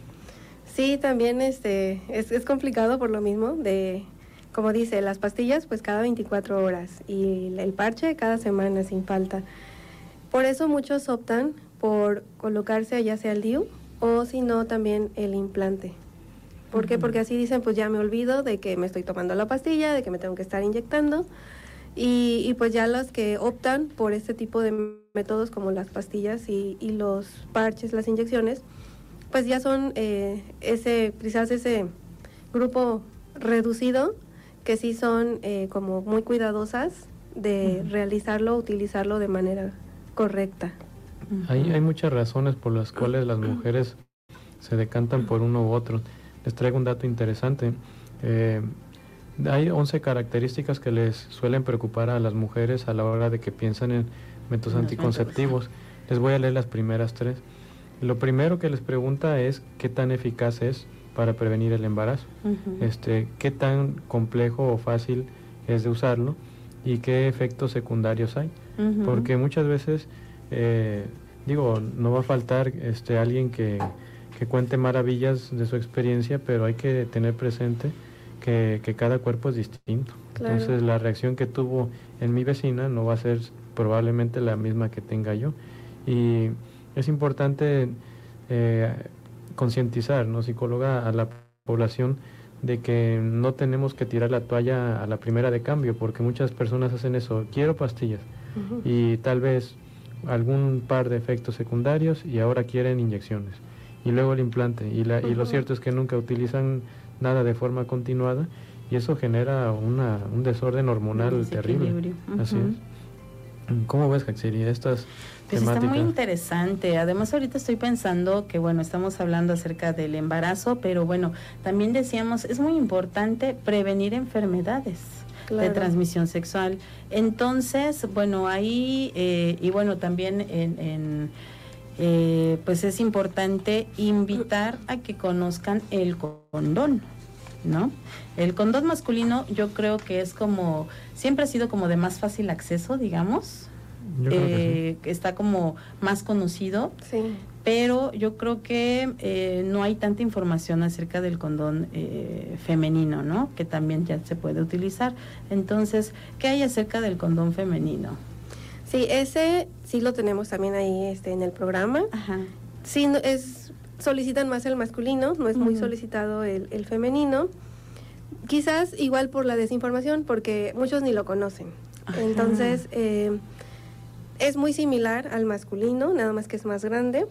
Speaker 3: Sí, también este es, es complicado por lo mismo, de como dice, las pastillas pues cada veinticuatro horas y el parche cada semana sin falta. Por eso muchos optan por colocarse ya sea el D I U o si no también el implante. ¿Por qué? Uh-huh. Porque así dicen, pues ya me olvido de que me estoy tomando la pastilla, de que me tengo que estar inyectando. Y, y pues ya los que optan por este tipo de métodos como las pastillas y, y los parches, las inyecciones, pues ya son eh, ese quizás ese grupo reducido que sí son eh, como muy cuidadosas de uh-huh. realizarlo, utilizarlo de manera correcta.
Speaker 1: Uh-huh. Hay, hay muchas razones por las cuales las mujeres se decantan por uno u otro. Les traigo un dato interesante. Eh, hay once características que les suelen preocupar a las mujeres a la hora de que piensan en métodos no, anticonceptivos. Les voy a leer las primeras tres. Lo primero que les pregunta es qué tan eficaz es para prevenir el embarazo, uh-huh. este, qué tan complejo o fácil es de usarlo y qué efectos secundarios hay. Uh-huh. Porque muchas veces, eh, digo, no va a faltar este, alguien que, que cuente maravillas de su experiencia, pero hay que tener presente que, que cada cuerpo es distinto. Claro. Entonces la reacción que tuvo en mi vecina no va a ser probablemente la misma que tenga yo. Y es importante eh, concientizar, ¿no, psicóloga, a la población de que no tenemos que tirar la toalla a la primera de cambio, porque muchas personas hacen eso, quiero pastillas, uh-huh. y tal vez algún par de efectos secundarios y ahora quieren inyecciones, y luego el implante, y, la, uh-huh. y lo cierto es que nunca utilizan nada de forma continuada, y eso genera una, un desorden hormonal terrible. Uh-huh. Así es. ¿Cómo ves, Haxiri, estas
Speaker 2: pues temáticas? Está muy interesante. Además, ahorita estoy pensando que, bueno, estamos hablando acerca del embarazo, pero bueno, también decíamos, es muy importante prevenir enfermedades claro. de transmisión sexual. Entonces, bueno, ahí, eh, y bueno, también en... en eh, pues es importante invitar a que conozcan el condón, ¿no? El condón masculino yo creo que es como, siempre ha sido como de más fácil acceso, digamos,
Speaker 1: yo creo eh,
Speaker 2: que sí. Está como más conocido,
Speaker 3: sí.
Speaker 2: pero yo creo que eh, no hay tanta información acerca del condón eh, femenino, ¿no? Que también ya se puede utilizar. Entonces, ¿qué hay acerca del condón femenino?
Speaker 3: Sí, ese sí lo tenemos también ahí este, en el programa.
Speaker 2: Ajá.
Speaker 3: Sí, es... solicitan más el masculino, no es muy uh-huh. solicitado el, el femenino, quizás igual por la desinformación, porque muchos ni lo conocen. Ajá. Entonces, eh, es muy similar al masculino, nada más que es más grande,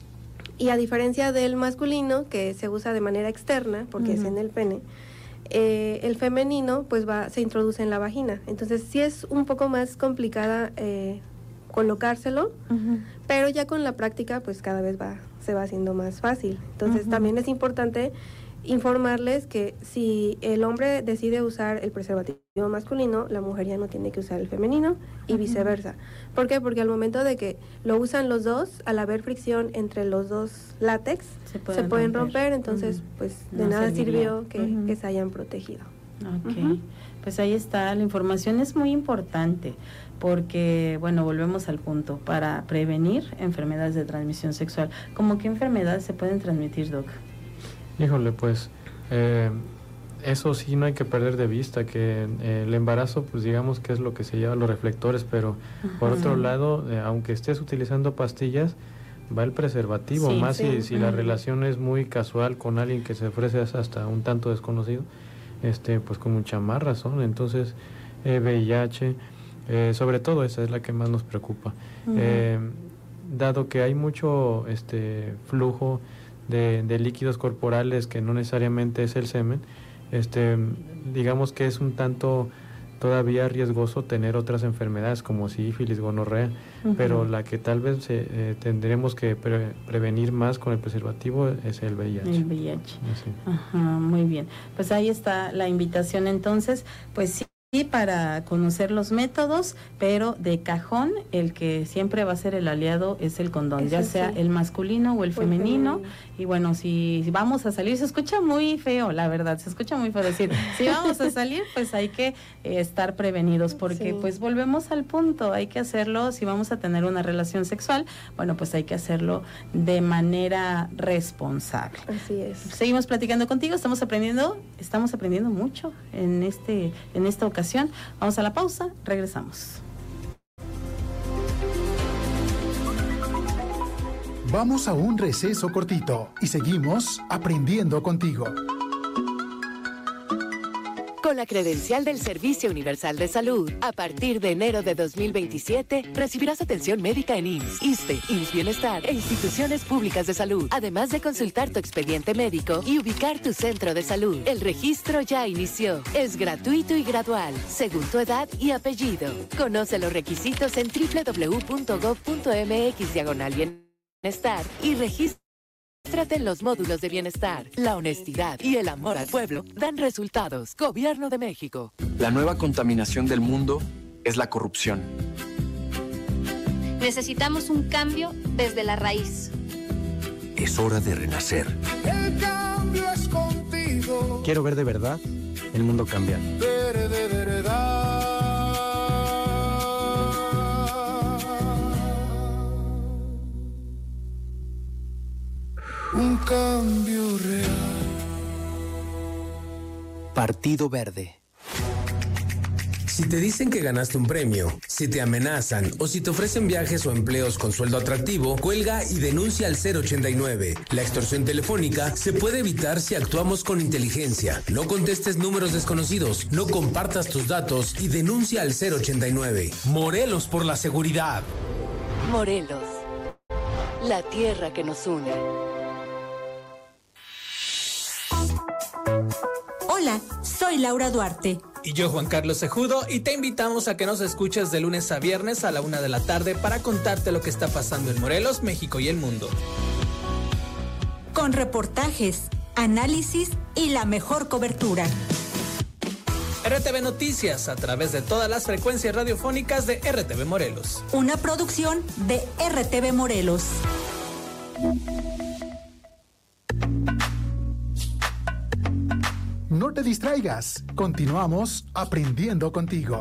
Speaker 3: y a diferencia del masculino, que se usa de manera externa, porque uh-huh. es en el pene, eh, el femenino pues va se introduce en la vagina, entonces sí es un poco más complicada eh, colocárselo, uh-huh. pero ya con la práctica pues cada vez va se va haciendo más fácil. Entonces uh-huh. también es importante informarles que si el hombre decide usar el preservativo masculino, la mujer ya no tiene que usar el femenino y uh-huh. viceversa. ¿Por qué? Porque al momento de que lo usan los dos, al haber fricción entre los dos látex, se pueden, se pueden romper. romper, entonces uh-huh. pues de no nada serviría. Sirvió que, uh-huh. que se hayan protegido.
Speaker 2: Ok, uh-huh. pues ahí está, la información es muy importante. Porque, bueno, volvemos al punto, para prevenir enfermedades de transmisión sexual. ¿Cómo qué enfermedades se pueden transmitir, Doc?
Speaker 1: Híjole, pues, eh, eso sí no hay que perder de vista, que eh, el embarazo, pues digamos que es lo que se lleva a los reflectores, pero Ajá. por otro lado, eh, aunque estés utilizando pastillas, va el preservativo, sí, más sí. si, si la relación es muy casual con alguien que se ofrece hasta un tanto desconocido, este, pues con mucha más razón. Entonces, eh, V I H... Eh, sobre todo esa es la que más nos preocupa, uh-huh. eh, dado que hay mucho este flujo de, de líquidos corporales que no necesariamente es el semen, este digamos que es un tanto todavía riesgoso tener otras enfermedades como sífilis, gonorrea, uh-huh. pero la que tal vez eh, tendremos que pre- prevenir más con el preservativo es el V I H.
Speaker 2: El V I H. Ajá, muy bien. Pues ahí está la invitación entonces, pues sí. para conocer los métodos, pero de cajón el que siempre va a ser el aliado es el condón, Eso ya sea sí. el masculino o el femenino. femenino. Y bueno, si, si vamos a salir, se escucha muy feo, la verdad, se escucha muy feo decir, si vamos a salir, pues hay que eh, estar prevenidos, porque sí. pues volvemos al punto, hay que hacerlo, si vamos a tener una relación sexual, bueno, pues hay que hacerlo de manera responsable.
Speaker 3: Así es.
Speaker 2: Seguimos platicando contigo, estamos aprendiendo, estamos aprendiendo mucho en este, en esta ocasión. Vamos a la pausa, regresamos.
Speaker 4: Vamos a un receso cortito y seguimos aprendiendo contigo.
Speaker 6: Con la credencial del Servicio Universal de Salud, a partir de enero de dos mil veintisiete, recibirás atención médica en I M S S, ISSSTE, I M S S Bienestar e instituciones públicas de salud, además de consultar tu expediente médico y ubicar tu centro de salud. El registro ya inició. Es gratuito y gradual, según tu edad y apellido. Conoce los requisitos en doble u doble u doble u punto gob punto eme equis diagonal bienestar y registra. Trate en los módulos de bienestar. La honestidad y el amor al pueblo dan resultados. Gobierno de México.
Speaker 10: La nueva contaminación del mundo es la corrupción.
Speaker 11: Necesitamos un cambio desde la raíz.
Speaker 12: Es hora de renacer.
Speaker 13: El cambio es contigo.
Speaker 14: Quiero ver de verdad el mundo cambiar.
Speaker 13: Verde de verdad. Un cambio real.
Speaker 12: Partido Verde.
Speaker 15: Si te dicen que ganaste un premio, si te amenazan o si te ofrecen viajes o empleos con sueldo atractivo, cuelga y denuncia al cero ochenta y nueve. La extorsión telefónica se puede evitar si actuamos con inteligencia. No contestes números desconocidos, no compartas tus datos y denuncia al cero ochenta y nueve. Morelos por la seguridad.
Speaker 6: Morelos, la tierra que nos une.
Speaker 16: Hola, soy Laura Duarte.
Speaker 17: Y yo, Juan Carlos Cejudo, y te invitamos a que nos escuches de lunes a viernes a la una de la tarde para contarte lo que está pasando en Morelos, México y el mundo.
Speaker 16: Con reportajes, análisis y la mejor cobertura.
Speaker 17: R T V Noticias, a través de todas las frecuencias radiofónicas de R T V Morelos.
Speaker 16: Una producción de R T V Morelos.
Speaker 4: No te distraigas, continuamos aprendiendo contigo.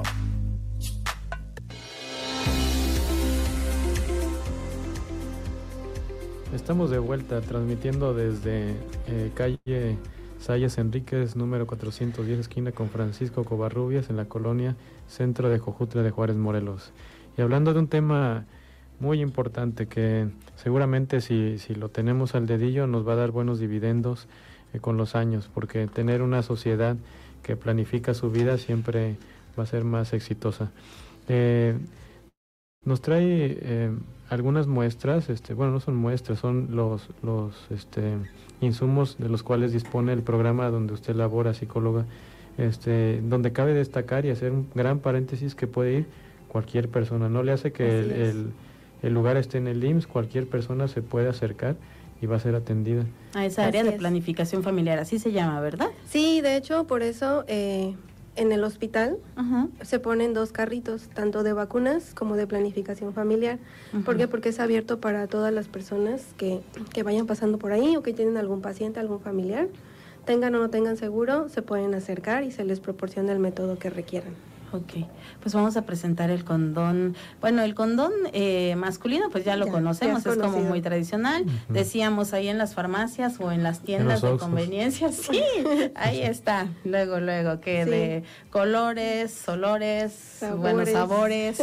Speaker 1: Estamos de vuelta transmitiendo desde eh, calle Salles Enríquez, número cuatrocientos diez, esquina con Francisco Covarrubias, en la colonia Centro de Jojutla de Juárez, Morelos. Y hablando de un tema muy importante que seguramente si, si lo tenemos al dedillo nos va a dar buenos dividendos con los años, porque tener una sociedad que planifica su vida siempre va a ser más exitosa. Eh, nos trae eh, algunas muestras, este, bueno, no son muestras, son los, los este, insumos de los cuales dispone el programa donde usted labora, psicóloga, este, donde cabe destacar y hacer un gran paréntesis que puede ir cualquier persona. No le hace que el, el, el lugar esté en el I M S S, cualquier persona se puede acercar y va a ser atendida.
Speaker 2: A esa área de planificación familiar, así se llama, ¿verdad?
Speaker 3: Sí, de hecho, por eso eh, en el hospital uh-huh. se ponen dos carritos, tanto de vacunas como de planificación familiar. Uh-huh. ¿Por qué? Porque es abierto para todas las personas que, que vayan pasando por ahí o que tienen algún paciente, algún familiar, tengan o no tengan seguro, se pueden acercar y se les proporciona el método que requieran.
Speaker 2: Ok, pues vamos a presentar el condón. Bueno, el condón eh, masculino, pues ya lo ya, conocemos, ya es, es como muy tradicional. Uh-huh. Decíamos ahí en las farmacias o en las tiendas en de conveniencia. Sí, ahí está, luego, luego, que sí. de colores, olores, sabores. Buenos sabores,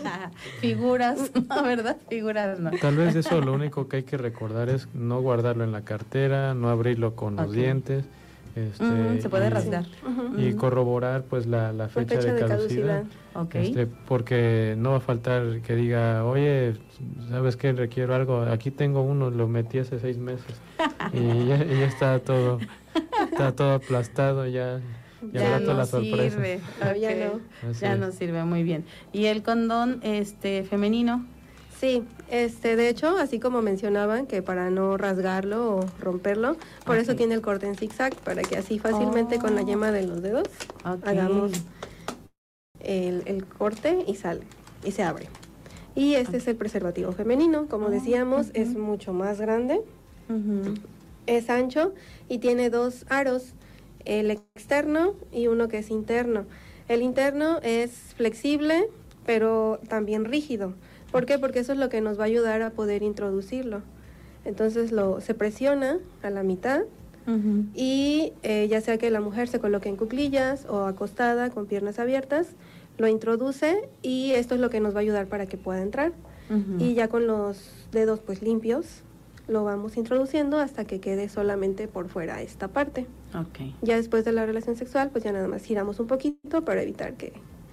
Speaker 2: figuras, ¿no? ¿Verdad? Figuras, no.
Speaker 1: Tal vez eso lo único que hay que recordar es no guardarlo en la cartera, no abrirlo con okay. los dientes. Este,
Speaker 2: uh-huh, se puede
Speaker 1: y,
Speaker 2: rasgar
Speaker 1: y corroborar pues la, la fecha, fecha de caducidad, de caducidad. Okay. Este, porque no va a faltar que diga, oye, ¿sabes qué? Requiero algo, aquí tengo uno, lo metí hace seis meses y ya, y ya está todo está todo aplastado, ya
Speaker 2: ya no
Speaker 1: la
Speaker 2: sirve okay. ya, no, ya no sirve, muy bien. ¿Y el condón este femenino?
Speaker 3: Sí, este, de hecho, así como mencionaban, que para no rasgarlo o romperlo, por okay. eso tiene el corte en zigzag, para que así fácilmente oh. con la yema de los dedos okay. hagamos el, el corte y sale, y se abre. Y este es el preservativo femenino, como decíamos, uh-huh. es mucho más grande, uh-huh. es ancho y tiene dos aros, el externo y uno que es interno. El interno es flexible, pero también rígido. ¿Por qué? Porque eso es lo que nos va a ayudar a poder introducirlo. Entonces lo se presiona a la mitad uh-huh. y eh, ya sea que la mujer se coloque en cuclillas o acostada con piernas abiertas, lo introduce y esto es lo que nos va a ayudar para que pueda entrar. Uh-huh. Y ya con los dedos pues limpios lo vamos introduciendo hasta que quede solamente por fuera esta parte.
Speaker 2: Okay.
Speaker 3: Ya después de la relación sexual pues ya nada más giramos un poquito para evitar que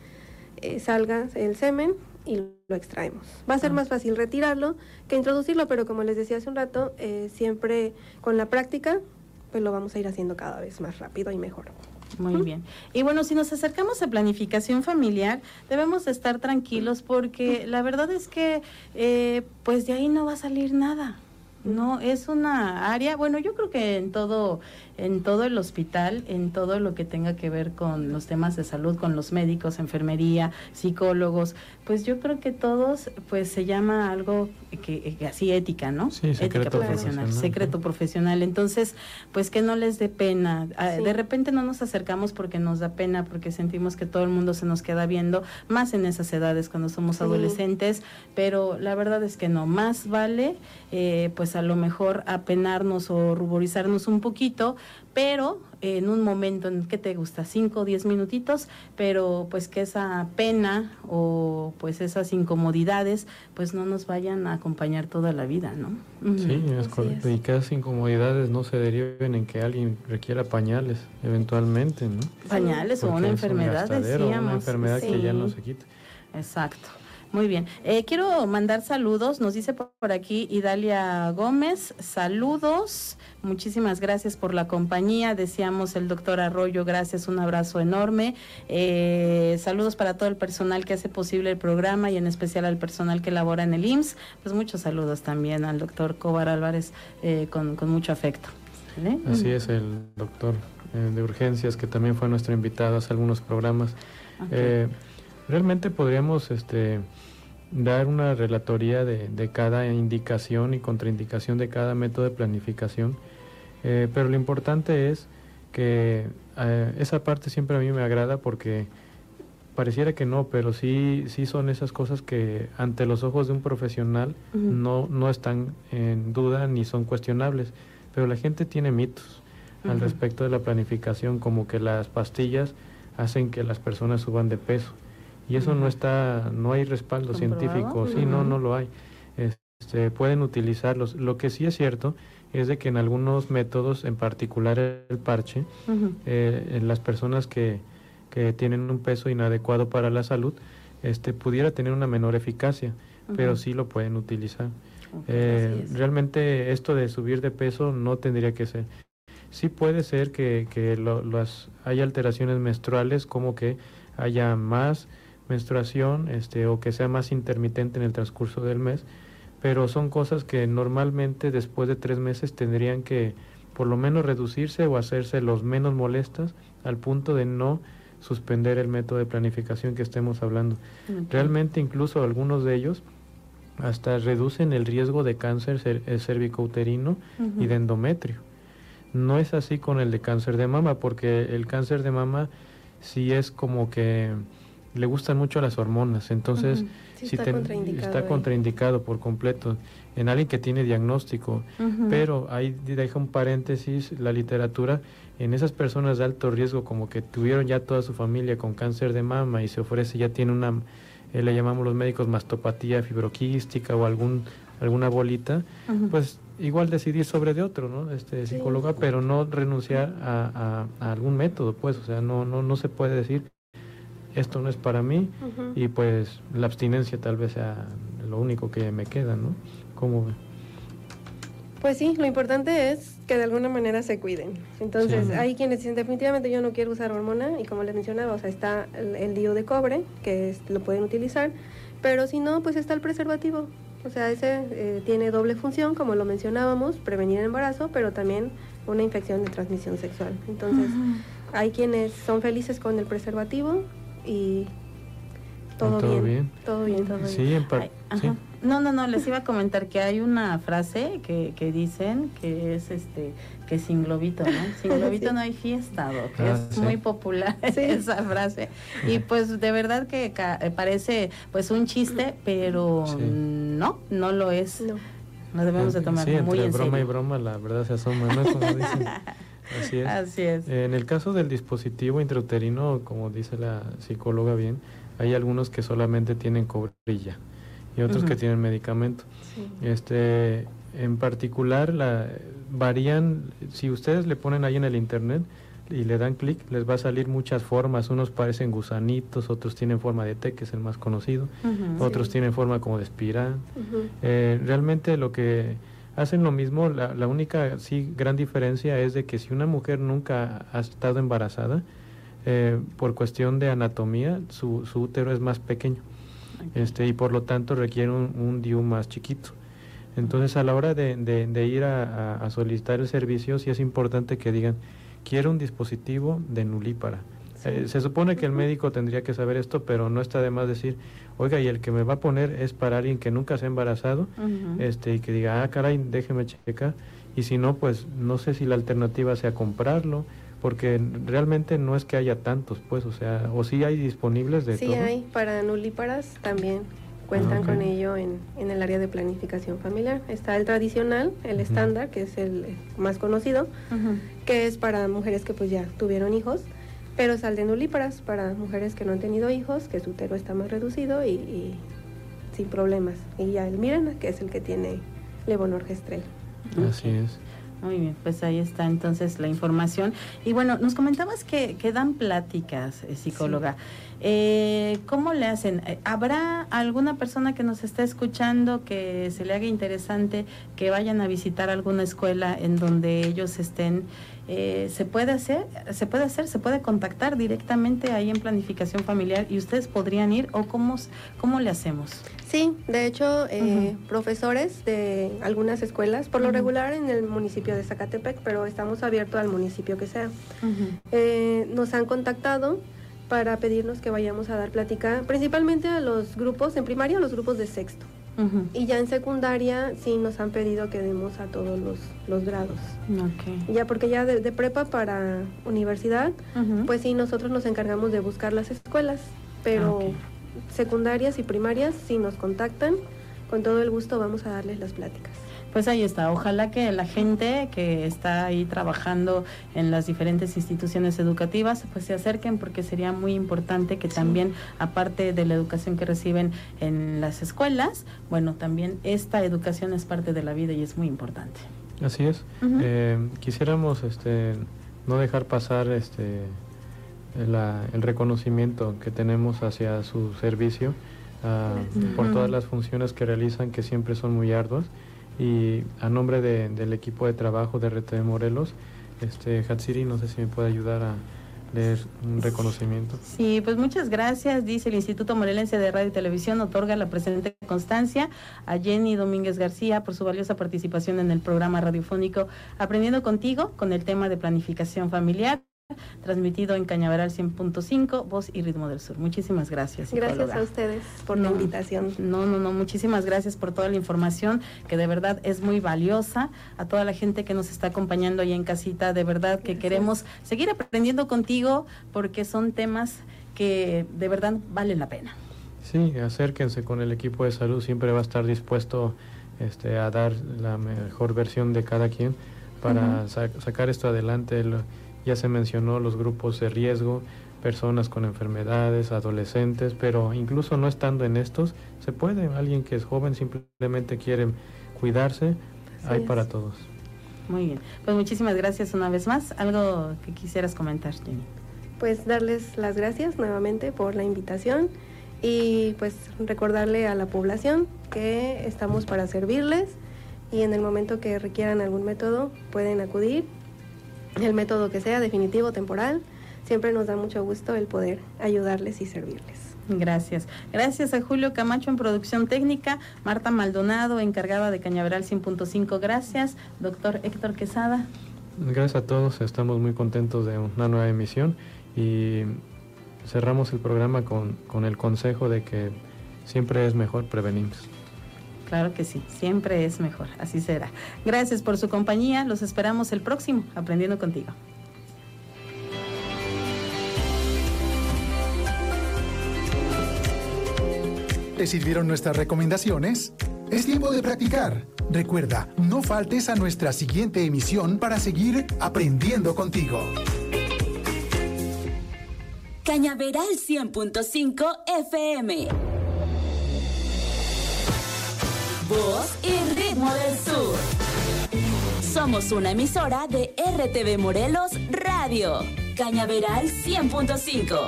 Speaker 3: eh, salga el semen y lo extraemos. Va a ser uh-huh. más fácil retirarlo que introducirlo, pero como les decía hace un rato, eh, siempre con la práctica pues lo vamos a ir haciendo cada vez más rápido y mejor.
Speaker 2: Muy bien. Y bueno, si nos acercamos a planificación familiar, debemos estar tranquilos porque la verdad es que eh, pues de ahí no va a salir nada. No, es una área, bueno, yo creo que en todo, en todo el hospital, en todo lo que tenga que ver con los temas de salud, con los médicos, enfermería, psicólogos, pues yo creo que todos, pues se llama algo que, que así ética, ¿no?
Speaker 1: Sí, secreto
Speaker 2: ética profesional, profesional, secreto profesional. Entonces, pues que no les dé pena. Sí. De repente no nos acercamos porque nos da pena, porque sentimos que todo el mundo se nos queda viendo, más en esas edades cuando somos sí. adolescentes, pero la verdad es que no, más vale, eh, pues a lo mejor apenarnos o ruborizarnos un poquito, pero eh, en un momento en que te gusta, cinco o diez minutitos, pero pues que esa pena o pues esas incomodidades pues no nos vayan a acompañar toda la vida, ¿no?
Speaker 1: Sí, es correcto, y que esas incomodidades no se deriven en que alguien requiera pañales eventualmente, ¿no?
Speaker 2: Pañales o una enfermedad, decíamos.
Speaker 1: Una enfermedad
Speaker 2: sí.
Speaker 1: que ya no se quita.
Speaker 2: Exacto. Muy bien. Eh, quiero mandar saludos. Nos dice por aquí Idalia Gómez. Saludos. Muchísimas gracias por la compañía. Decíamos el doctor Arroyo, gracias. Un abrazo enorme. Eh, saludos para todo el personal que hace posible el programa y en especial al personal que labora en el I M S S. Pues muchos saludos también al doctor Cobar Álvarez eh, con, con mucho afecto. ¿Vale?
Speaker 1: Así es, el doctor eh, de urgencias que también fue nuestro invitado hace algunos programas. Okay. Eh, realmente podríamos este dar una relatoría de, de cada indicación y contraindicación de cada método de planificación, eh, pero lo importante es que eh, esa parte siempre a mí me agrada porque pareciera que no, pero sí sí son esas cosas que ante los ojos de un profesional uh-huh. no, no están en duda ni son cuestionables, pero la gente tiene mitos uh-huh. al respecto de la planificación, como que las pastillas hacen que las personas suban de peso. Y eso uh-huh. no está, no hay respaldo ¿comprobado? Científico, sí, uh-huh. no, no lo hay. Este, pueden utilizarlos. Lo que sí es cierto es de que en algunos métodos, en particular el parche, uh-huh. eh, en las personas que, que tienen un peso inadecuado para la salud, este, pudiera tener una menor eficacia, uh-huh. pero sí lo pueden utilizar. Okay, eh, realmente esto de subir de peso no tendría que ser. Sí puede ser que, que lo, las, haya alteraciones menstruales, como que haya más menstruación este o que sea más intermitente en el transcurso del mes, pero son cosas que normalmente después de tres meses tendrían que por lo menos reducirse o hacerse los menos molestas al punto de no suspender el método de planificación que estemos hablando. Okay. Realmente incluso algunos de ellos hasta reducen el riesgo de cáncer cer- cervicouterino uh-huh. y de endometrio. No es así con el de cáncer de mama, porque el cáncer de mama sí es como que le gustan mucho las hormonas, entonces
Speaker 3: uh-huh. sí,
Speaker 1: si
Speaker 3: está,
Speaker 1: te,
Speaker 3: contraindicado,
Speaker 1: está contraindicado por completo en alguien que tiene diagnóstico, uh-huh. pero ahí deja un paréntesis la literatura, en esas personas de alto riesgo como que tuvieron ya toda su familia con cáncer de mama y se ofrece, ya tiene una, eh, le llamamos los médicos mastopatía fibroquística o algún alguna bolita, uh-huh. pues igual decidir sobre de otro, ¿no? Este sí. psicóloga, pero no renunciar a, a, a algún método, pues, o sea, no no no se puede decir esto no es para mí uh-huh. y pues la abstinencia tal vez sea lo único que me queda, ¿no? ¿Cómo ve?
Speaker 3: Pues sí, lo importante es que de alguna manera se cuiden. Entonces, sí. hay quienes dicen definitivamente yo no quiero usar hormona y como les mencionaba, o sea, está el, el D I U de cobre, que es, lo pueden utilizar, pero si no, pues está el preservativo. O sea, ese eh, tiene doble función, como lo mencionábamos, prevenir el embarazo, pero también una infección de transmisión sexual. Entonces, uh-huh. hay quienes son felices con el preservativo y Todo,
Speaker 1: ¿Todo
Speaker 3: bien,
Speaker 1: bien?
Speaker 3: Todo bien, todo bien.
Speaker 1: Sí, en par-
Speaker 2: Ay,
Speaker 1: sí.
Speaker 2: No, no, no, les iba a comentar que hay una frase que, que dicen que es este que sin globito, ¿no? Sin globito
Speaker 3: Sí.
Speaker 2: no hay fiesta, Doc.
Speaker 1: Ah,
Speaker 2: es
Speaker 1: sí.
Speaker 2: muy popular
Speaker 3: Sí.
Speaker 2: esa frase. Y pues de verdad que ca- parece pues un chiste, pero
Speaker 1: Sí.
Speaker 2: no, no lo es.
Speaker 3: No.
Speaker 2: Nos debemos de tomar
Speaker 1: Sí,
Speaker 2: muy
Speaker 1: entre
Speaker 2: en
Speaker 1: broma
Speaker 2: serio.
Speaker 1: y broma la verdad se asoma, ¿no? Como dicen. Así es.
Speaker 2: Así es.
Speaker 1: En el caso del dispositivo intrauterino, como dice la psicóloga bien, hay algunos que solamente tienen cobrilla y otros
Speaker 2: Ujú.
Speaker 1: que tienen medicamento.
Speaker 3: Sí.
Speaker 1: Este, en particular, la, varían, si ustedes le ponen ahí en el internet y le dan clic, les va a salir muchas formas. Unos parecen gusanitos, otros tienen forma de T, que es el más conocido,
Speaker 2: Ujú.
Speaker 1: otros
Speaker 3: Sí.
Speaker 1: tienen forma como de espiral.
Speaker 3: Ujú.
Speaker 1: Eh, realmente lo que hacen lo mismo, la, la única sí gran diferencia es de que si una mujer nunca ha estado embarazada, eh, por cuestión de anatomía, su, su útero es más pequeño, este, y por lo tanto requiere un, un D I U más chiquito. Entonces a la hora de, de, de ir a, a- a solicitar el servicio, sí es importante que digan, quiero un dispositivo de nulípara. Eh, se supone que el médico tendría que saber esto, pero no está de más decir, oiga, y el que me va a poner es para alguien que nunca se ha embarazado,
Speaker 2: Ujú.
Speaker 1: este y que diga, ah, caray, déjeme checar. Y si no, pues no sé si la alternativa sea comprarlo, porque realmente no es que haya tantos, pues, o sea, o sí hay disponibles de
Speaker 3: Sí
Speaker 1: todo.
Speaker 3: hay, para nulíparas también cuentan
Speaker 1: Ah, ok.
Speaker 3: con ello en, en el área de planificación familiar. Está el tradicional, el
Speaker 1: Ujú.
Speaker 3: estándar, que es el más conocido,
Speaker 2: Ujú.
Speaker 3: que es para mujeres que pues ya tuvieron hijos, pero está el de nulíparas para mujeres que no han tenido hijos, que su útero está más reducido y, y sin problemas. Y ya el Mirena, que es el que tiene levonorgestrel.
Speaker 1: Así es.
Speaker 2: Muy bien, pues ahí está entonces la información. Y bueno, nos comentabas que, que dan pláticas, eh, psicóloga. Eh, ¿Cómo le hacen? Eh, ¿Habrá alguna persona que nos esté escuchando que se le haga interesante que vayan a visitar alguna escuela en donde ellos estén? Eh, ¿Se puede hacer? ¿Se puede hacer? ¿Se puede contactar directamente ahí en planificación familiar y ustedes podrían ir o cómo, cómo le hacemos?
Speaker 3: Sí, de hecho, eh,
Speaker 2: Ujú.
Speaker 3: profesores de algunas escuelas, por lo
Speaker 2: Ujú.
Speaker 3: regular en el municipio de Zacatepec, pero estamos abiertos al municipio que sea.
Speaker 2: Ujú.
Speaker 3: Eh, nos han contactado para pedirnos que vayamos a dar plática, principalmente a los grupos, en primaria a los grupos de sexto.
Speaker 2: Ujú.
Speaker 3: Y ya en secundaria sí nos han pedido que demos a todos los, los grados.
Speaker 2: Ok.
Speaker 3: Ya porque ya de, de prepa para universidad,
Speaker 2: Ujú.
Speaker 3: pues sí, nosotros nos encargamos de buscar las escuelas, pero
Speaker 2: Ah, ok.
Speaker 3: secundarias y primarias si nos contactan, con todo el gusto vamos a darles las pláticas.
Speaker 2: Pues ahí está, ojalá que la gente que está ahí trabajando en las diferentes instituciones educativas pues se acerquen porque sería muy importante que también, aparte de la educación que reciben en las escuelas, bueno, también esta educación es parte de la vida y es muy importante.
Speaker 1: Así es.
Speaker 2: Ujú.
Speaker 1: Eh, quisiéramos este, no dejar pasar este, la- el reconocimiento que tenemos hacia su servicio, ah, por
Speaker 2: Ujú.
Speaker 1: todas las funciones que realizan, que siempre son muy arduas. Y a nombre de- del equipo de trabajo de R T V Morelos, este, Hatsiri, no sé si me puede ayudar a leer un reconocimiento.
Speaker 2: Sí, pues muchas gracias. Dice el Instituto Morelense de Radio y Televisión otorga la presente constancia a Jenny Domínguez García por su valiosa participación en el programa radiofónico Aprendiendo Contigo con el tema de planificación familiar, transmitido en Cañaveral cien punto cinco, Voz y Ritmo del Sur. Muchísimas gracias, psicóloga.
Speaker 3: Gracias a ustedes por la
Speaker 2: No,
Speaker 3: invitación.
Speaker 2: No, no, no, muchísimas gracias por toda la información que de verdad es muy valiosa. A toda la gente que nos está acompañando ahí en casita, de verdad que
Speaker 3: Gracias.
Speaker 2: queremos seguir aprendiendo contigo porque son temas que de verdad valen la pena.
Speaker 1: Sí, acérquense con el equipo de salud, siempre va a estar dispuesto este, a dar la mejor versión de cada quien para
Speaker 2: Ujú.
Speaker 1: sa- sacar esto adelante. Lo- ya se mencionó los grupos de riesgo, personas con enfermedades, adolescentes, pero incluso no estando en estos, se puede, alguien que es joven simplemente quiere cuidarse,
Speaker 3: Así
Speaker 1: hay
Speaker 3: es.
Speaker 1: para todos.
Speaker 2: Muy bien, pues muchísimas gracias una vez más. ¿Algo que quisieras comentar, Jenny?
Speaker 3: Pues darles las gracias nuevamente por la invitación y pues recordarle a la población que estamos para servirles y en el momento que requieran algún método pueden acudir, el método que sea, definitivo, temporal. Siempre nos da mucho gusto el poder ayudarles y servirles.
Speaker 2: Gracias. Gracias a Julio Camacho en producción técnica, Marta Maldonado, encargada de Cañaveral cien punto cinco. Gracias, doctor Héctor Quesada.
Speaker 1: Gracias a todos, estamos muy contentos de una nueva emisión y cerramos el programa con, con el consejo de que siempre es mejor prevenir.
Speaker 2: Claro que sí, siempre es mejor, así será. Gracias por su compañía, los esperamos el próximo, Aprendiendo Contigo.
Speaker 4: ¿Te sirvieron nuestras recomendaciones? Es tiempo de practicar. Recuerda, no faltes a nuestra siguiente emisión para seguir aprendiendo contigo.
Speaker 7: Cañaveral cien punto cinco F M. Voz y ritmo del sur. Somos una emisora de R T V Morelos Radio. Cañaveral cien punto cinco.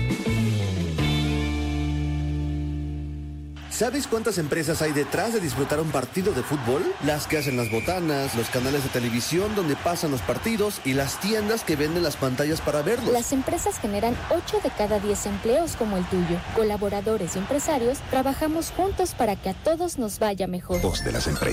Speaker 18: ¿Sabes cuántas empresas hay detrás de disfrutar un partido de fútbol? Las que hacen las botanas, los canales de televisión donde pasan los partidos y las tiendas que venden las pantallas para verlos.
Speaker 19: Las empresas generan ocho de cada diez empleos como el tuyo. Colaboradores y empresarios trabajamos juntos para que a todos nos vaya mejor.
Speaker 12: Voz de las empresas.